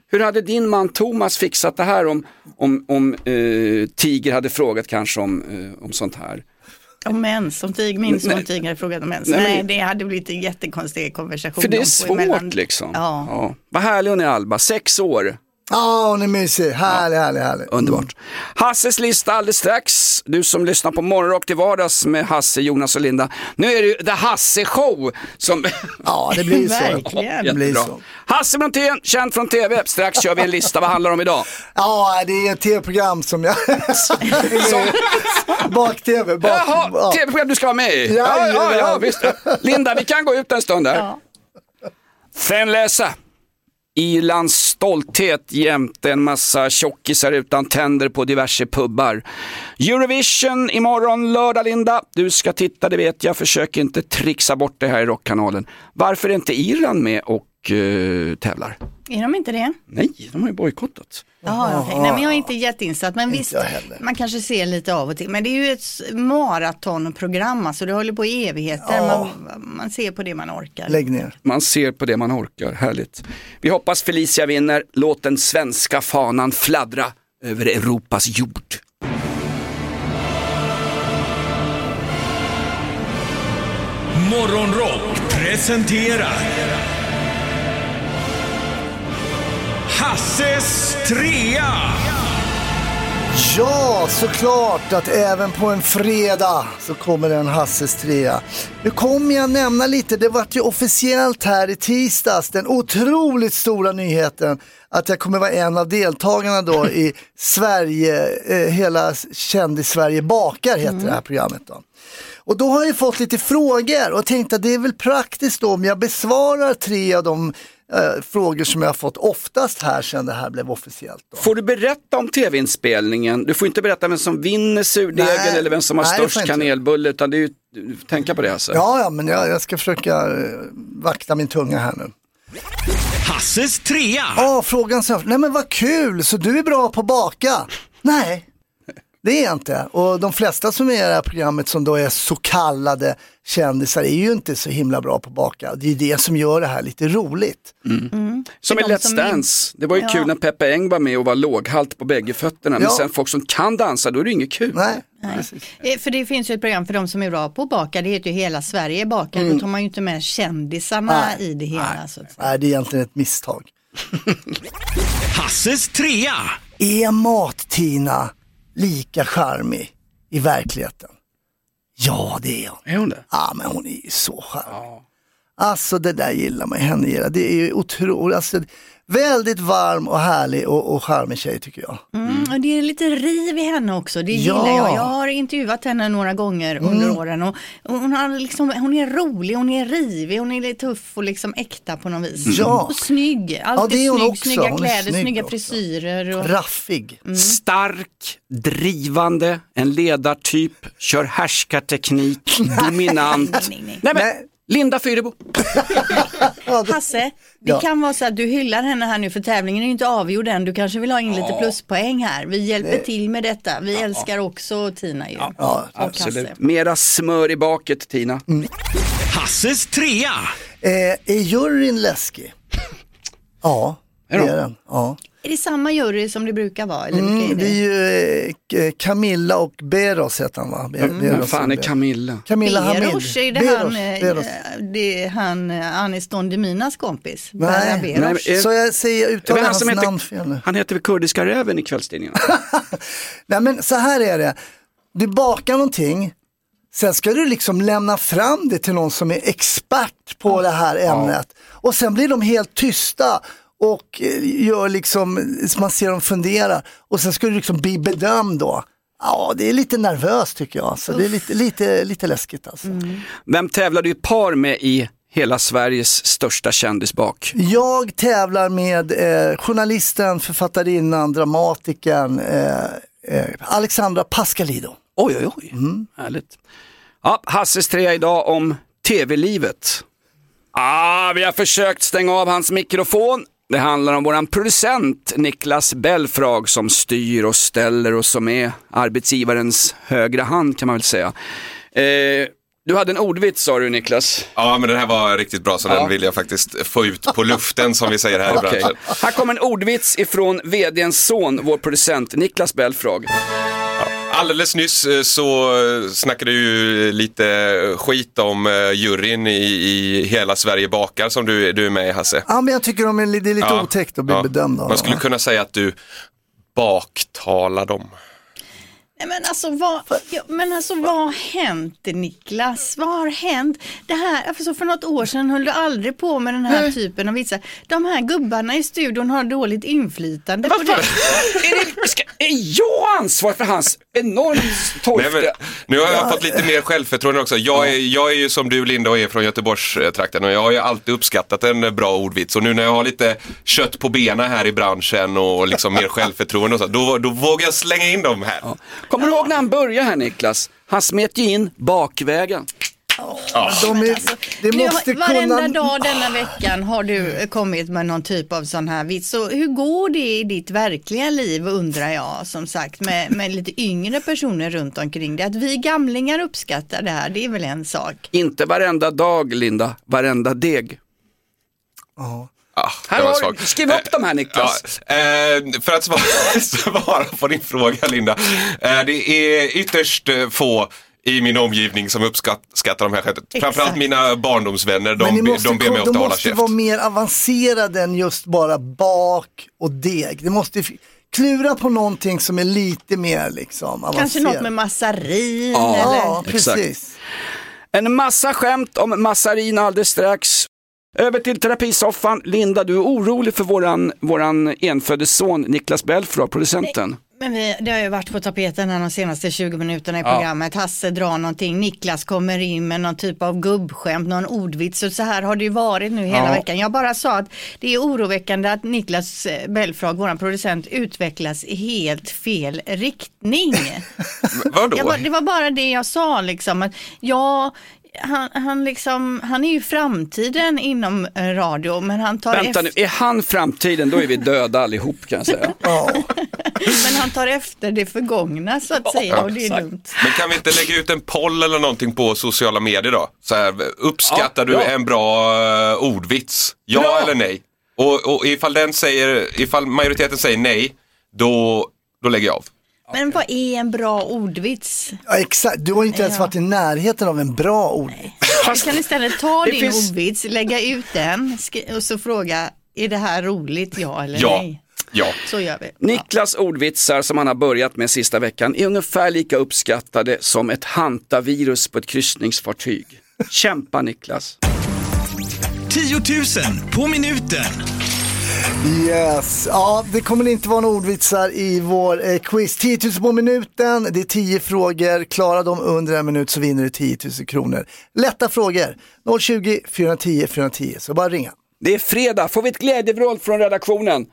Hur hade din man Thomas fixat det här om Tiger hade frågat kanske om sånt här? Om mens, om min son Tiger hade frågat om mens. Nej, det hade blivit en jättekonstig konversation. För det är svårt liksom. Ja. Vad härlig hon är, Alba, 6 år. Ja, hon är mysig. Härlig. Underbart. Hasses lista alldeles strax. Du som lyssnar på Morgonrock till vardags med Hasse, Jonas och Linda. Nu är det ju The Hasse Show som... Ja, det blir så. Verkligen. Det blir så. Hasse Brontén, känd från TV. Strax kör vi en lista. Vad handlar det om idag? Ja, det är ett tv-program som jag... Bak-tv. Jaha, tv-program du ska vara med i. Ja, visst. Linda, vi kan gå ut en stund där. Ja. Läsa. Irlands stolthet jämte en massa tjockisar utan tänder på diverse pubbar. Eurovision imorgon lördag, Linda. Du ska titta, det vet jag. Försök inte trixa bort det här i rockkanalen. Varför är inte Irland med och tävlar? Är de inte det? Nej, de har ju bojkottat. Okay. Nej, men jag är inte jätteinsatt. Men visst, man kanske ser lite av och till. Men det är ju ett maratonprogram. Alltså det håller på i evigheter. Man ser på det man orkar. Lägg ner. Man ser på det man orkar. Härligt. Vi hoppas Felicia vinner. Låt den svenska fanan fladdra över Europas jord. Morgonrock presenterar Hasses trea. Ja, såklart att även på en fredag så kommer en Hasses trea. Nu kommer jag nämna lite, det var ju officiellt här i tisdags, den otroligt stora nyheten att jag kommer vara en av deltagarna då i Sverige, hela Kändis-Sverige bakar heter det här programmet då. Och då har jag fått lite frågor och tänkt att det är väl praktiskt då om jag besvarar 3 av de frågor som jag har fått oftast här sedan det här blev officiellt då. Får du berätta om tv-inspelningen? Du får inte berätta vem som vinner surdegen eller vem som har störst kanelbulle, utan det är ju, tänka på det alltså. Ja, men jag ska försöka vakta min tunga här nu. Hasses trea. Frågan så. Nej men vad kul, så du är bra på att baka? Nej. Det är jag inte. Och de flesta som är i det här programmet som då är så kallade kändisar är ju inte så himla bra på att baka. Det är det som gör det här lite roligt. Som i Let's Dance. Det var ju kul när Peppe Eng var med och var låghalt på bägge fötterna. Men sen folk som kan dansa, då är det inget kul. Nej. För det finns ju ett program för de som är bra på att baka. Det heter ju Hela Sverige bakar. Då tar man ju inte med kändisarna i det hela. Nej, det är egentligen ett misstag. Hasses trea. Är Mat-Tina lika charmig i verkligheten? Ja, det är hon. Är hon det? Ja, men hon är ju så charmig. Alltså det där gillar man henne gillar. Det är ju otroligt. Alltså, väldigt varm och härlig och charmig tjej tycker jag. Och det är lite riv i henne också. Det gillar jag. Jag har intervjuat henne några gånger under åren. Och hon är rolig, hon är rivig, hon är lite tuff och liksom äkta på något vis. Ja. Och snygg. Alltid det är hon snygg. också. Snygga hon kläder, snygg snygga också. frisyrer. Och... Raffig. Stark, drivande, en ledartyp, kör härskarteknik, dominant. Nej, men Linda Fyrebo. Hasse, det kan vara så att du hyllar henne här nu för tävlingen är ju inte avgjord än. Du kanske vill ha in lite pluspoäng här. Vi hjälper till med detta. Vi älskar också Tina ju. Ja, absolut. Mera smör i baket, Tina. Hasses trea. Är juryn läskig? Ja, det är den. Ja. Är det samma jury som det brukar vara? Eller det är ju Camilla och Beros heter han va? Vad fan är Camilla? Camilla Hamid. Beros, är det han Anis Don Deminas kompis? Nej, så jag säger uttalar hans namn fel nu. Han heter väl Kurdiska räven i kvällstidningen. Nej men så här är det. Du bakar någonting. Sen ska du liksom lämna fram det till någon som är expert på det här ämnet. Och sen blir de helt tysta. Och gör liksom, man ser dem fundera. Och sen ska du liksom bli bedömd då. Ja, det är lite nervöst tycker jag. Så det är lite läskigt alltså. Vem tävlar du i par med i Hela Sveriges största kändisbak? Jag tävlar med journalisten, författarinnan, dramatikern Alexandra Pascalidou. Oj. Härligt. Ja, Hasses trea idag om tv-livet. Vi har försökt stänga av hans mikrofon. Det handlar om våran producent Niklas Belfrag som styr och ställer och som är arbetsgivarens högra hand kan man väl säga. Du hade en ordvits, sa du, Niklas. Ja, men den här var riktigt bra, så den vill jag faktiskt få ut på luften, som vi säger här i branschen. Här kommer en ordvits ifrån vdns son, vår producent Niklas Belfrage. Alldeles nyss så snackade du lite skit om juryn i Hela Sverige bakar, som du är med i, Hasse. Ja, men jag tycker det är lite otäckt att bli bedömd av. Man skulle kunna säga att du baktalar dem. Men alltså vad har hänt, Niklas? Vad har hänt? Det här, alltså för något år sedan höll du aldrig på med den här typen av vitsar. De här gubbarna i studion har dåligt inflytande på det. Är jag ansvar för hans enormt torftiga? Nu har jag fått lite mer självförtroende också. Jag är ju som du, Linda, och är från Göteborgstrakten, och jag har ju alltid uppskattat en bra ordvits. Och nu när jag har lite kött på benen här i branschen och liksom mer självförtroende och så, då vågar jag slänga in dem här. Ja. Kommer du ihåg när han började här, Niklas? Han smet ju in bakvägen. Varenda dag denna veckan har du kommit med någon typ av sån här vits. Så hur går det i ditt verkliga liv, undrar jag, som sagt, med lite yngre personer runt omkring det? Att vi gamlingar uppskattar det här, det är väl en sak. Inte varenda dag, Linda, varenda deg. Skriv upp de här, Niklas. För att svara på din fråga, Linda. Det är ytterst få i min omgivning som uppskattar de här skämten. Framförallt mina barndomsvänner, de ber mig ofta hålla käft. De måste vara mer avancerade än just bara bak och deg. Det måste klura på någonting som är lite mer liksom avancerat. Kanske något med massarin. Ja, precis. En massa skämt om massarin alldeles strax. Över till terapisoffan. Linda, du är orolig för våran enfödde son Niklas Belfrage, producenten. Men det har ju varit på tapeten här de senaste 20 minuterna i programmet. Hasse drar någonting, Niklas kommer in med någon typ av gubbskämt, någon ordvits, och så här har det ju varit nu hela veckan. Jag bara sa att det är oroväckande att Niklas Belfrage, våran producent, utvecklas i helt fel riktning. Vadå? Det var bara det jag sa liksom, att han är ju framtiden inom radio, men han tar Vänta nu, är han framtiden? Då är vi döda allihop, kan jag säga. Men han tar efter det förgångna, så att säga, och det är dumt. Men kan vi inte lägga ut en poll eller någonting på sociala medier då? Så här, uppskattar du en bra ordvits? Ja eller nej? Och ifall majoriteten säger nej, då lägger jag av. Men vad är en bra ordvits? Ja, exakt. Du har inte ens varit i närheten av en bra ordvits. Jag kan istället ta din ordvits, lägga ut den och så fråga, är det här roligt, ja eller nej? Ja. Så gör vi. Niklas ordvitsar som han har börjat med sista veckan är ungefär lika uppskattade som ett hantavirus på ett kryssningsfartyg. Kämpa, Niklas. 10 000 på minuten. Yes, det kommer inte vara några ordvitsar i vår quiz. 10 000 på minuten, det är 10 frågor. Klara dem under en minut så vinner du 10 000 kronor. Lätta frågor, 020 410 410, så bara ringa. Det är fredag, får vi ett glädjevrål från redaktionen?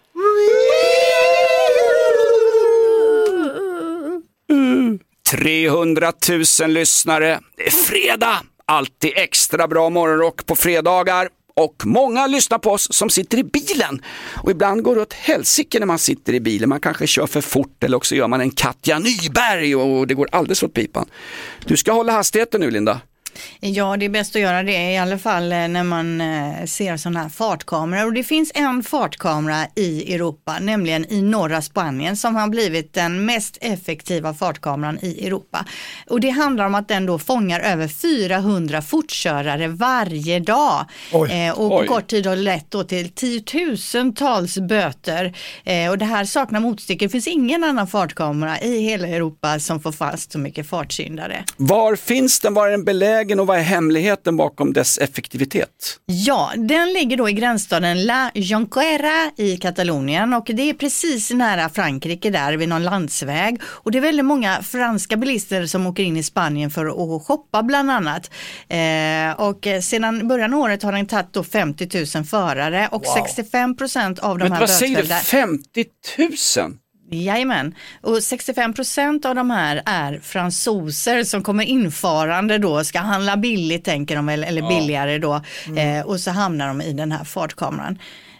300 000 lyssnare. Det är fredag, alltid extra bra morgonrock på fredagar. Och många lyssnar på oss som sitter i bilen. Och ibland går det åt helsike när man sitter i bilen. Man kanske kör för fort, eller också gör man en Katja Nyberg och det går alldeles åt pipan. Du ska hålla hastigheten nu, Linda. Ja, det är bäst att göra det i alla fall när man ser sådana här fartkameror. Och det finns en fartkamera i Europa, nämligen i norra Spanien, som har blivit den mest effektiva fartkameran i Europa. Och det handlar om att den då fångar över 400 fortkörare varje dag. Och på kort tid har lett då till 10 000 böter. Och det här saknar motstycke. Det finns ingen annan fartkamera i hela Europa som får fast så mycket fartsyndare. Var finns den? Var är den belägen? Och vad är hemligheten bakom dess effektivitet? Ja, den ligger då i gränsstaden La Jonquera i Katalonien, och det är precis nära Frankrike där vid någon landsväg. Och det är väldigt många franska bilister som åker in i Spanien för att shoppa bland annat. Och sedan början av året har den tagit då 50 000 förare och 65% av de här vad säger du? 50 000? Jajamän, och 65% av de här är fransoser som kommer infarande då, ska handla billigt tänker de, eller billigare då, och så hamnar de i den här fartkameran.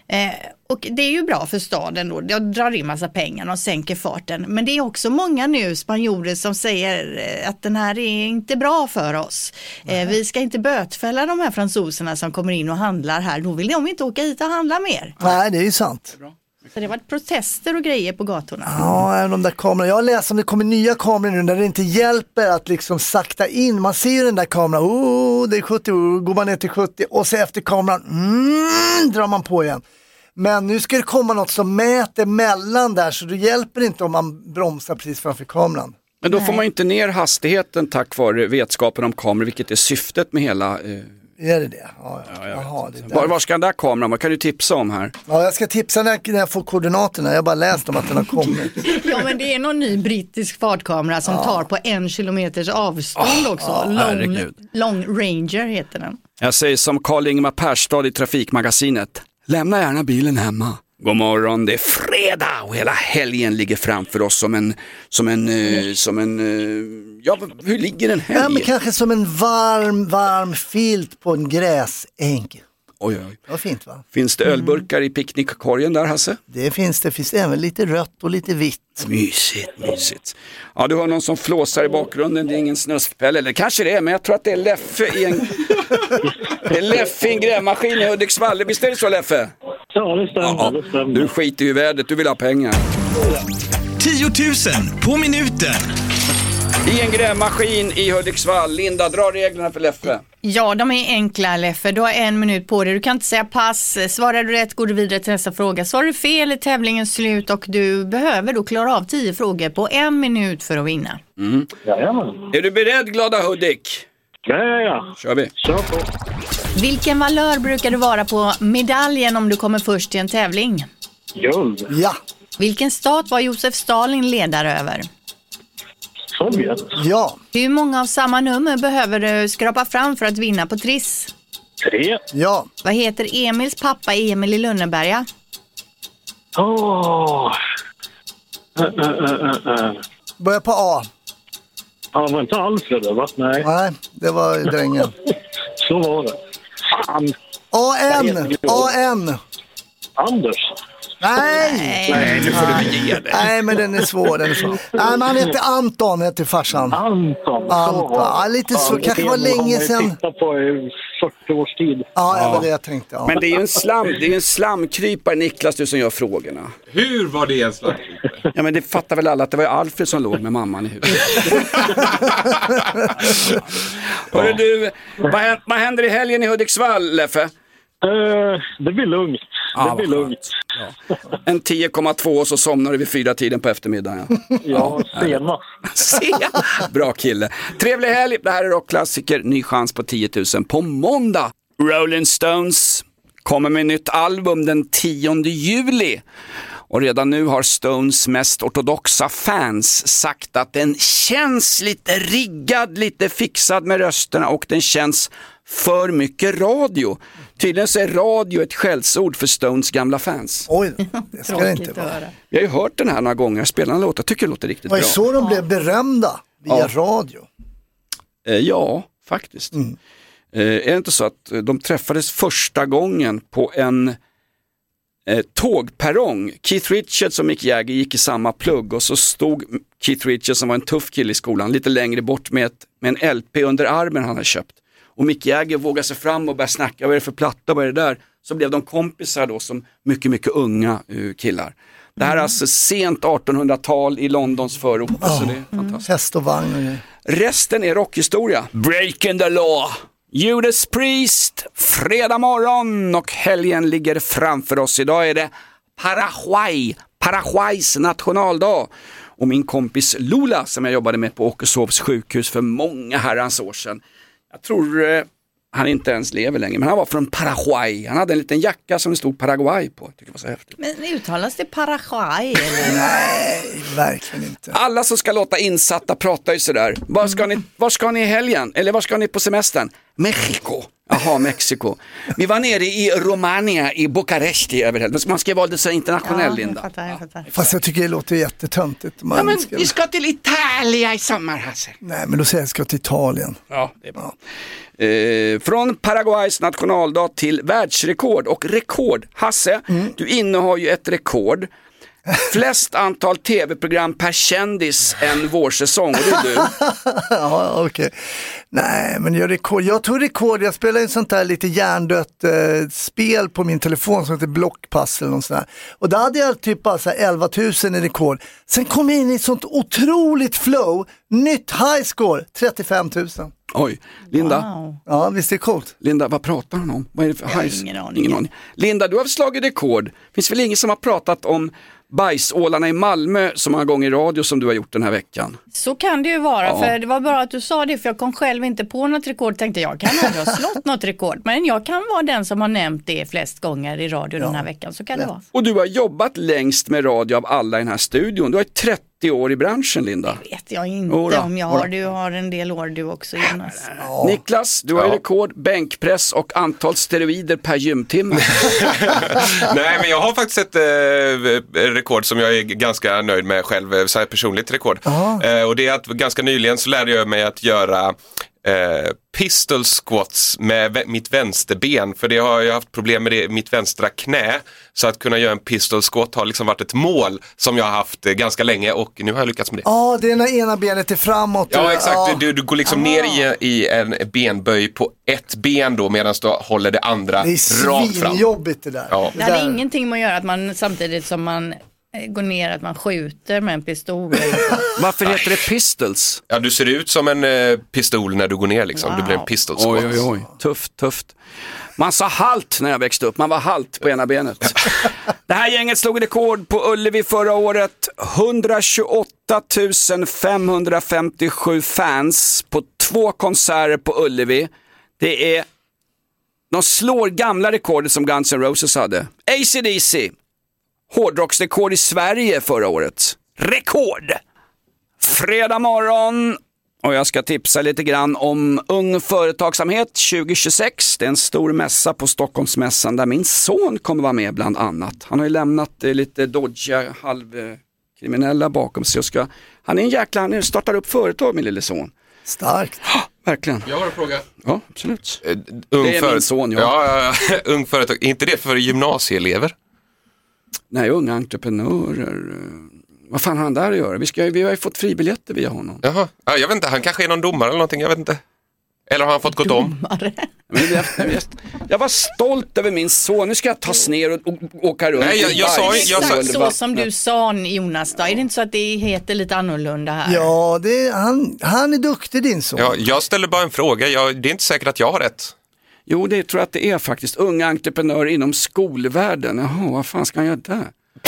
Och det är ju bra för staden då, det drar in massa pengar och sänker farten. Men det är också många nu spanjorer som säger att den här är inte bra för oss. Vi ska inte bötfälla de här fransoserna som kommer in och handlar här. Då vill de inte åka hit och handla mer. Nej, det är ju sant. Så det har varit protester och grejer på gatorna. Ja, de där kamerorna. Jag har läst om det kommer nya kameror nu där det inte hjälper att liksom sakta in. Man ser ju den där kameran, det är 70, går man ner till 70 och så efter kameran drar man på igen. Men nu ska det komma något som mäter mellan där, så det hjälper inte om man bromsar precis framför kameran. Men då får man inte ner hastigheten tack vare vetskapen om kameror, vilket är syftet med hela... Är det det? Ja. Jaha, det var ska den där kameran? Vad kan du tipsa om här? Ja, jag ska tipsa när jag får koordinaterna. Jag har bara läst om att den har kommit. Ja, men det är någon ny brittisk fartkamera som tar på 1 kilometers avstånd också. Long Ranger heter den. Jag säger som Carl-Ingmar Persstad i Trafikmagasinet. Lämna gärna bilen hemma. God morgon, det är fredag och hela helgen ligger framför oss som en ja, hur ligger den helgen? Ja, men kanske som en varm filt på en gräsäng. Oj. Vad fint, va? Finns det ölburkar i picknickkorgen där, Hasse? Det finns även lite rött och lite vitt. Mysigt. Ja, du har någon som flåsar i bakgrunden, det är ingen snuskpelle, eller kanske det är, men jag tror att det är Leffe i en Leffe i en grävmaskin i Hudiksvall. Visst är det så, Leffe? Ja, det stämmer. Du skiter ju i vädret, du vill ha pengar. 10 000 på minuten. I en grävmaskin i Hudiksvall. Linda, dra reglerna för Leffe. Ja, de är enkla, Leffe. Du har 1 minut på dig. Du kan inte säga pass. Svarar du rätt går du vidare till nästa fråga. Svarar du fel är tävlingen slut och du behöver då klara av 10 frågor på 1 minut för att vinna. Är du beredd, glada Hudik? Ja. Kör vi. Kör på. Vilken valör brukar du vara på medaljen om du kommer först i en tävling? Guld. Ja. Vilken stat var Josef Stalin ledare över? Sovjet. Ja. Hur många av samma nummer behöver du skrapa fram för att vinna på Triss? 3. Ja. Vad heter Emils pappa Emil i Lönneberga? Börja på A. Ja, var inte Alfred det, va? Nej, det var drängen. så var det. Fan. A-N. Anders. Nej, nu får du ge det. Nej, men den är svår. Nej, men han heter Anton, heter farsan. Anton. Ja, lite så, kanske var länge sedan. Han har på i 40 års tid. Ja, det var det jag tänkte. Ja. Men det är ju en slamkrypare, Niklas, du som gör frågorna. Hur var det en slamkrypare? Ja, men det fattar väl alla att det var Alfred som låg med mamman i huvudet. Hörru du, vad händer i helgen i Hudiksvall, Leffe? Det blir lugnt. Det blir lugnt. Ja. En 10,2 och så somnar du vid 4-tiden på eftermiddagen. Ja, senast. Bra kille. Trevlig helg. Det här är rockklassiker. Ny chans på 10 000 på måndag. Rolling Stones kommer med nytt album den 10 juli. Och redan nu har Stones mest ortodoxa fans sagt att den känns lite riggad, lite fixad med rösterna och den känns för mycket radio. Tydligen så är radio ett skällsord för Stones gamla fans. Oj, det ska det inte vara. Jag har ju hört den här några gånger, spelarna låter, jag tycker det låter riktigt bra. Var det så de blev berömda via radio? Ja, faktiskt. Är det inte så att de träffades första gången på en tågperrong? Keith Richards och Mick Jagger gick i samma plugg och så stod Keith Richards, som var en tuff kille i skolan, lite längre bort med en LP under armen han hade köpt. Och Mick Jagger vågade sig fram och började snacka, vad är det för platta, vad är det där? Så blev de kompisar då som mycket, mycket unga killar. Det här är alltså sent 1800-tal i Londons förort. Så det är fantastiskt. Häst och vagn. Resten är rockhistoria. Breaking the law. Judas Priest. Fredag morgon och helgen ligger framför oss. Idag är det Paraguays nationaldag. Och min kompis Lola som jag jobbade med på Åkeshovs sjukhus för många herrans år sedan. Jag tror han inte ens lever längre, men han var från Paraguay. Han hade en liten jacka som det stod Paraguay på. Jag tycker det var så häftigt. Men uttalas det Paraguay eller? Nej, verkligen inte. Alla som ska låta insatta prata ju sådär. Var ska ni i helgen? Eller var ska ni på semestern? Mexiko. Jaha, Mexiko. Vi var nere i Romania, i Bukaresti överallt. Man ska vara lite så internationell, Linda. Jag fattar. Fast jag tycker det låter jättetöntigt. Vi ska till Italien i sommar, Hasse. Nej, men då säger jag ska till Italien. Ja, det är bra. Från Paraguays nationaldag till världsrekord och rekord. Hasse, du innehar ju ett rekord. Flest antal tv-program per kändis en vårsäsong, och det är du. Ja, okej. Nej, men jag tog rekord. Jag spelade en sånt där lite hjärndött spel på min telefon som heter Blockpass eller något sånt där. Och där hade jag typ bara så här 11 000 i rekord. Sen kom jag in i ett sånt otroligt flow. Nytt high score, 35 000. Oj, Linda. Wow. Ja, visst är det coolt. Linda, vad pratar han om? Vad är det för high? Ingen aning. Linda, du har slagit rekord. Finns väl ingen som har pratat om bajsålarna i Malmö så många gånger i radio som du har gjort den här veckan? Så kan det ju vara, för det var bra att du sa det, för jag kom själv inte på något rekord. Tänkte jag kan aldrig ha slått något rekord, men jag kan vara den som har nämnt det flest gånger i radio den här veckan, så kan det vara. Och du har jobbat längst med radio av alla i den här studion. Du har 30 år i branschen, Linda. Det vet jag inte om jag har. Du har en del år du också, Jonas. Niklas, du har ju rekord, bänkpress och antal steroider per gymtimme. Nej, men jag har faktiskt ett rekord som jag är ganska nöjd med själv, så här personligt rekord. Och det är att ganska nyligen så lärde jag mig att göra pistol squats med mitt vänsterben, för det har jag haft problem med mitt vänstra knä, så att kunna göra en pistol squat har liksom varit ett mål som jag har haft ganska länge, och nu har jag lyckats med det. Ja, det är när ena benet är framåt. Ja, exakt. Du går liksom ner i en benböj på ett ben då, medan du håller det andra rakt fram. Det är svinjobbigt det där. Ja. Det hade ingenting med att göra att man samtidigt som man går ner att man skjuter med en pistol. Varför heter det pistols? Ja, du ser ut som en pistol när du går ner liksom. Wow. Du blir en pistol squat. Oj. Tufft. Man sa halt när jag växte upp. Man var halt på ena benet. Det här gänget slog rekord på Ullevi förra året. 128 557 fans på 2 konserter på Ullevi. De slår gamla rekordet som Guns N' Roses hade. AC/DC. Hårdrocksrekord i Sverige förra året. Rekord! Fredag morgon. Och jag ska tipsa lite grann om Ung Företagsamhet 2026. Det är en stor mässa på Stockholmsmässan där min son kommer vara med bland annat. Han har ju lämnat lite dodgiga halvkriminella bakom sig. Han är en jäkla, han startar upp företag, min lille son. Starkt. Verkligen. Jag har en fråga. Ja, absolut. Det är min son, ja. Ung företag, är inte det för gymnasieelever? Nej, unga entreprenörer. Vad fan har han där att göra? Vi har ju fått fribiljetter via honom. Jaha, jag vet inte, han kanske är någon domare eller någonting, jag vet inte. Eller har han fått gått om? Jag var stolt över min son. Nu ska jag tas ner och åka runt. Nej, jag sa så som du sa, Jonas, då. Är det inte så att det heter lite annorlunda här? Ja, han är duktig, din son. Ja, jag ställer bara en fråga. Det är inte säkert att jag har rätt. Jo, det tror jag att det är faktiskt. Unga entreprenörer inom skolvärlden. Jaha, vad fan ska han göra där?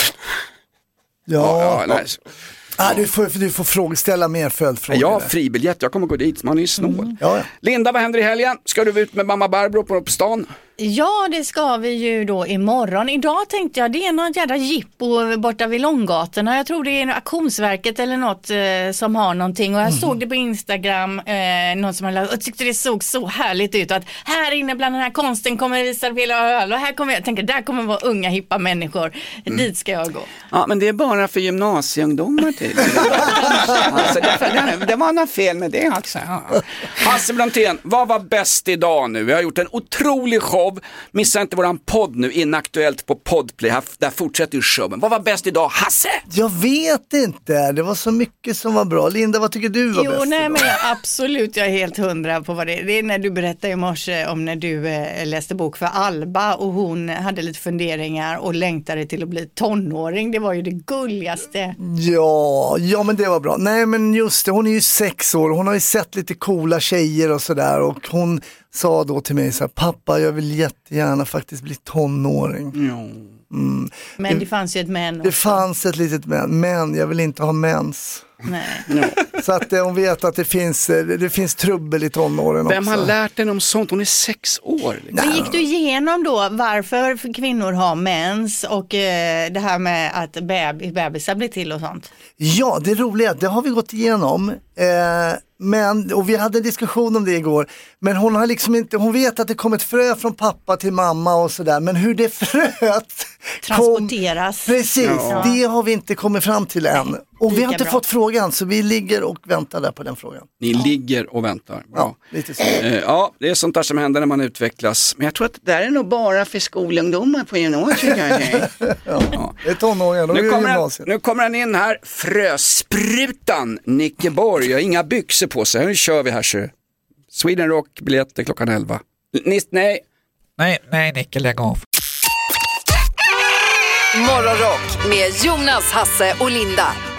Du får frågeställa mer följdfrågor. Jag har fribiljett, jag kommer gå dit, man är ju snål. Linda, vad händer i helgen? Ska du ut med mamma Barbro på stan? Ja, det ska vi ju då imorgon. Idag tänkte jag, det är något jävla jippo borta vid Långgatorna. Jag tror det är Auktionsverket eller något som har någonting. Och jag såg det på Instagram, någon som har lagt, och tyckte det såg så härligt ut. Att här inne bland den här konsten kommer vi servera öl. Och här kommer jag tänker, där kommer vara unga hippa människor. Dit ska jag gå. Ja, men det är bara för gymnasieungdomar till. Alltså, det var något fel med det också. Ja. Hasse Brontén, vad var bäst idag nu? Vi har gjort en otrolig show. Missa inte våran podd nu, Inaktuellt på Podplay. Där fortsätter ju showen. Vad var bäst idag, Hasse? Jag vet inte, det var så mycket som var bra. Linda, vad tycker du var bäst idag? Men absolut, jag är helt 100 på vad det är. Det är när du berättade i morse om när du läste bok för Alba och hon hade lite funderingar och längtade till att bli tonåring. Det var ju det gulligaste. Ja, men det var bra. Nej, men just det, hon är ju 6 år. Hon har ju sett lite coola tjejer och sådär, och hon sa då till mig så här: pappa, jag vill jättegärna faktiskt bli tonåring. Men det fanns ju ett men också. Det fanns ett litet men jag vill inte ha mens. Nej. Så att hon vet att det finns trubbel i tonåren. Vem också. har lärt henne om sånt? Hon är 6 år. Men gick du igenom då varför kvinnor har mens och det här med att bebisar blir till och sånt? Ja, det roliga, det har vi gått igenom. och vi hade en diskussion om det igår, men hon har liksom inte, hon vet att det kom ett frö från pappa till mamma och sådär, men hur det fröet transporteras. Precis, det har vi inte kommit fram till än. Och vi har inte fått frågan, så vi ligger och väntar där på den frågan. Ni ligger och väntar. Bra. Ja, lite så. Ja, det är sånt där som händer när man utvecklas. Men jag tror att det där är nog bara för skolungdomar på gymnasiet. Det är tonåringar, nu kommer han in här, frösprutan Nicke Borg. Jag har inga byxor på sig, nu kör vi här så. Sweden Rock, biljetter klockan 11. Nej, Nicke, lägg av. Morgonrock med Jonas, Hasse och Linda.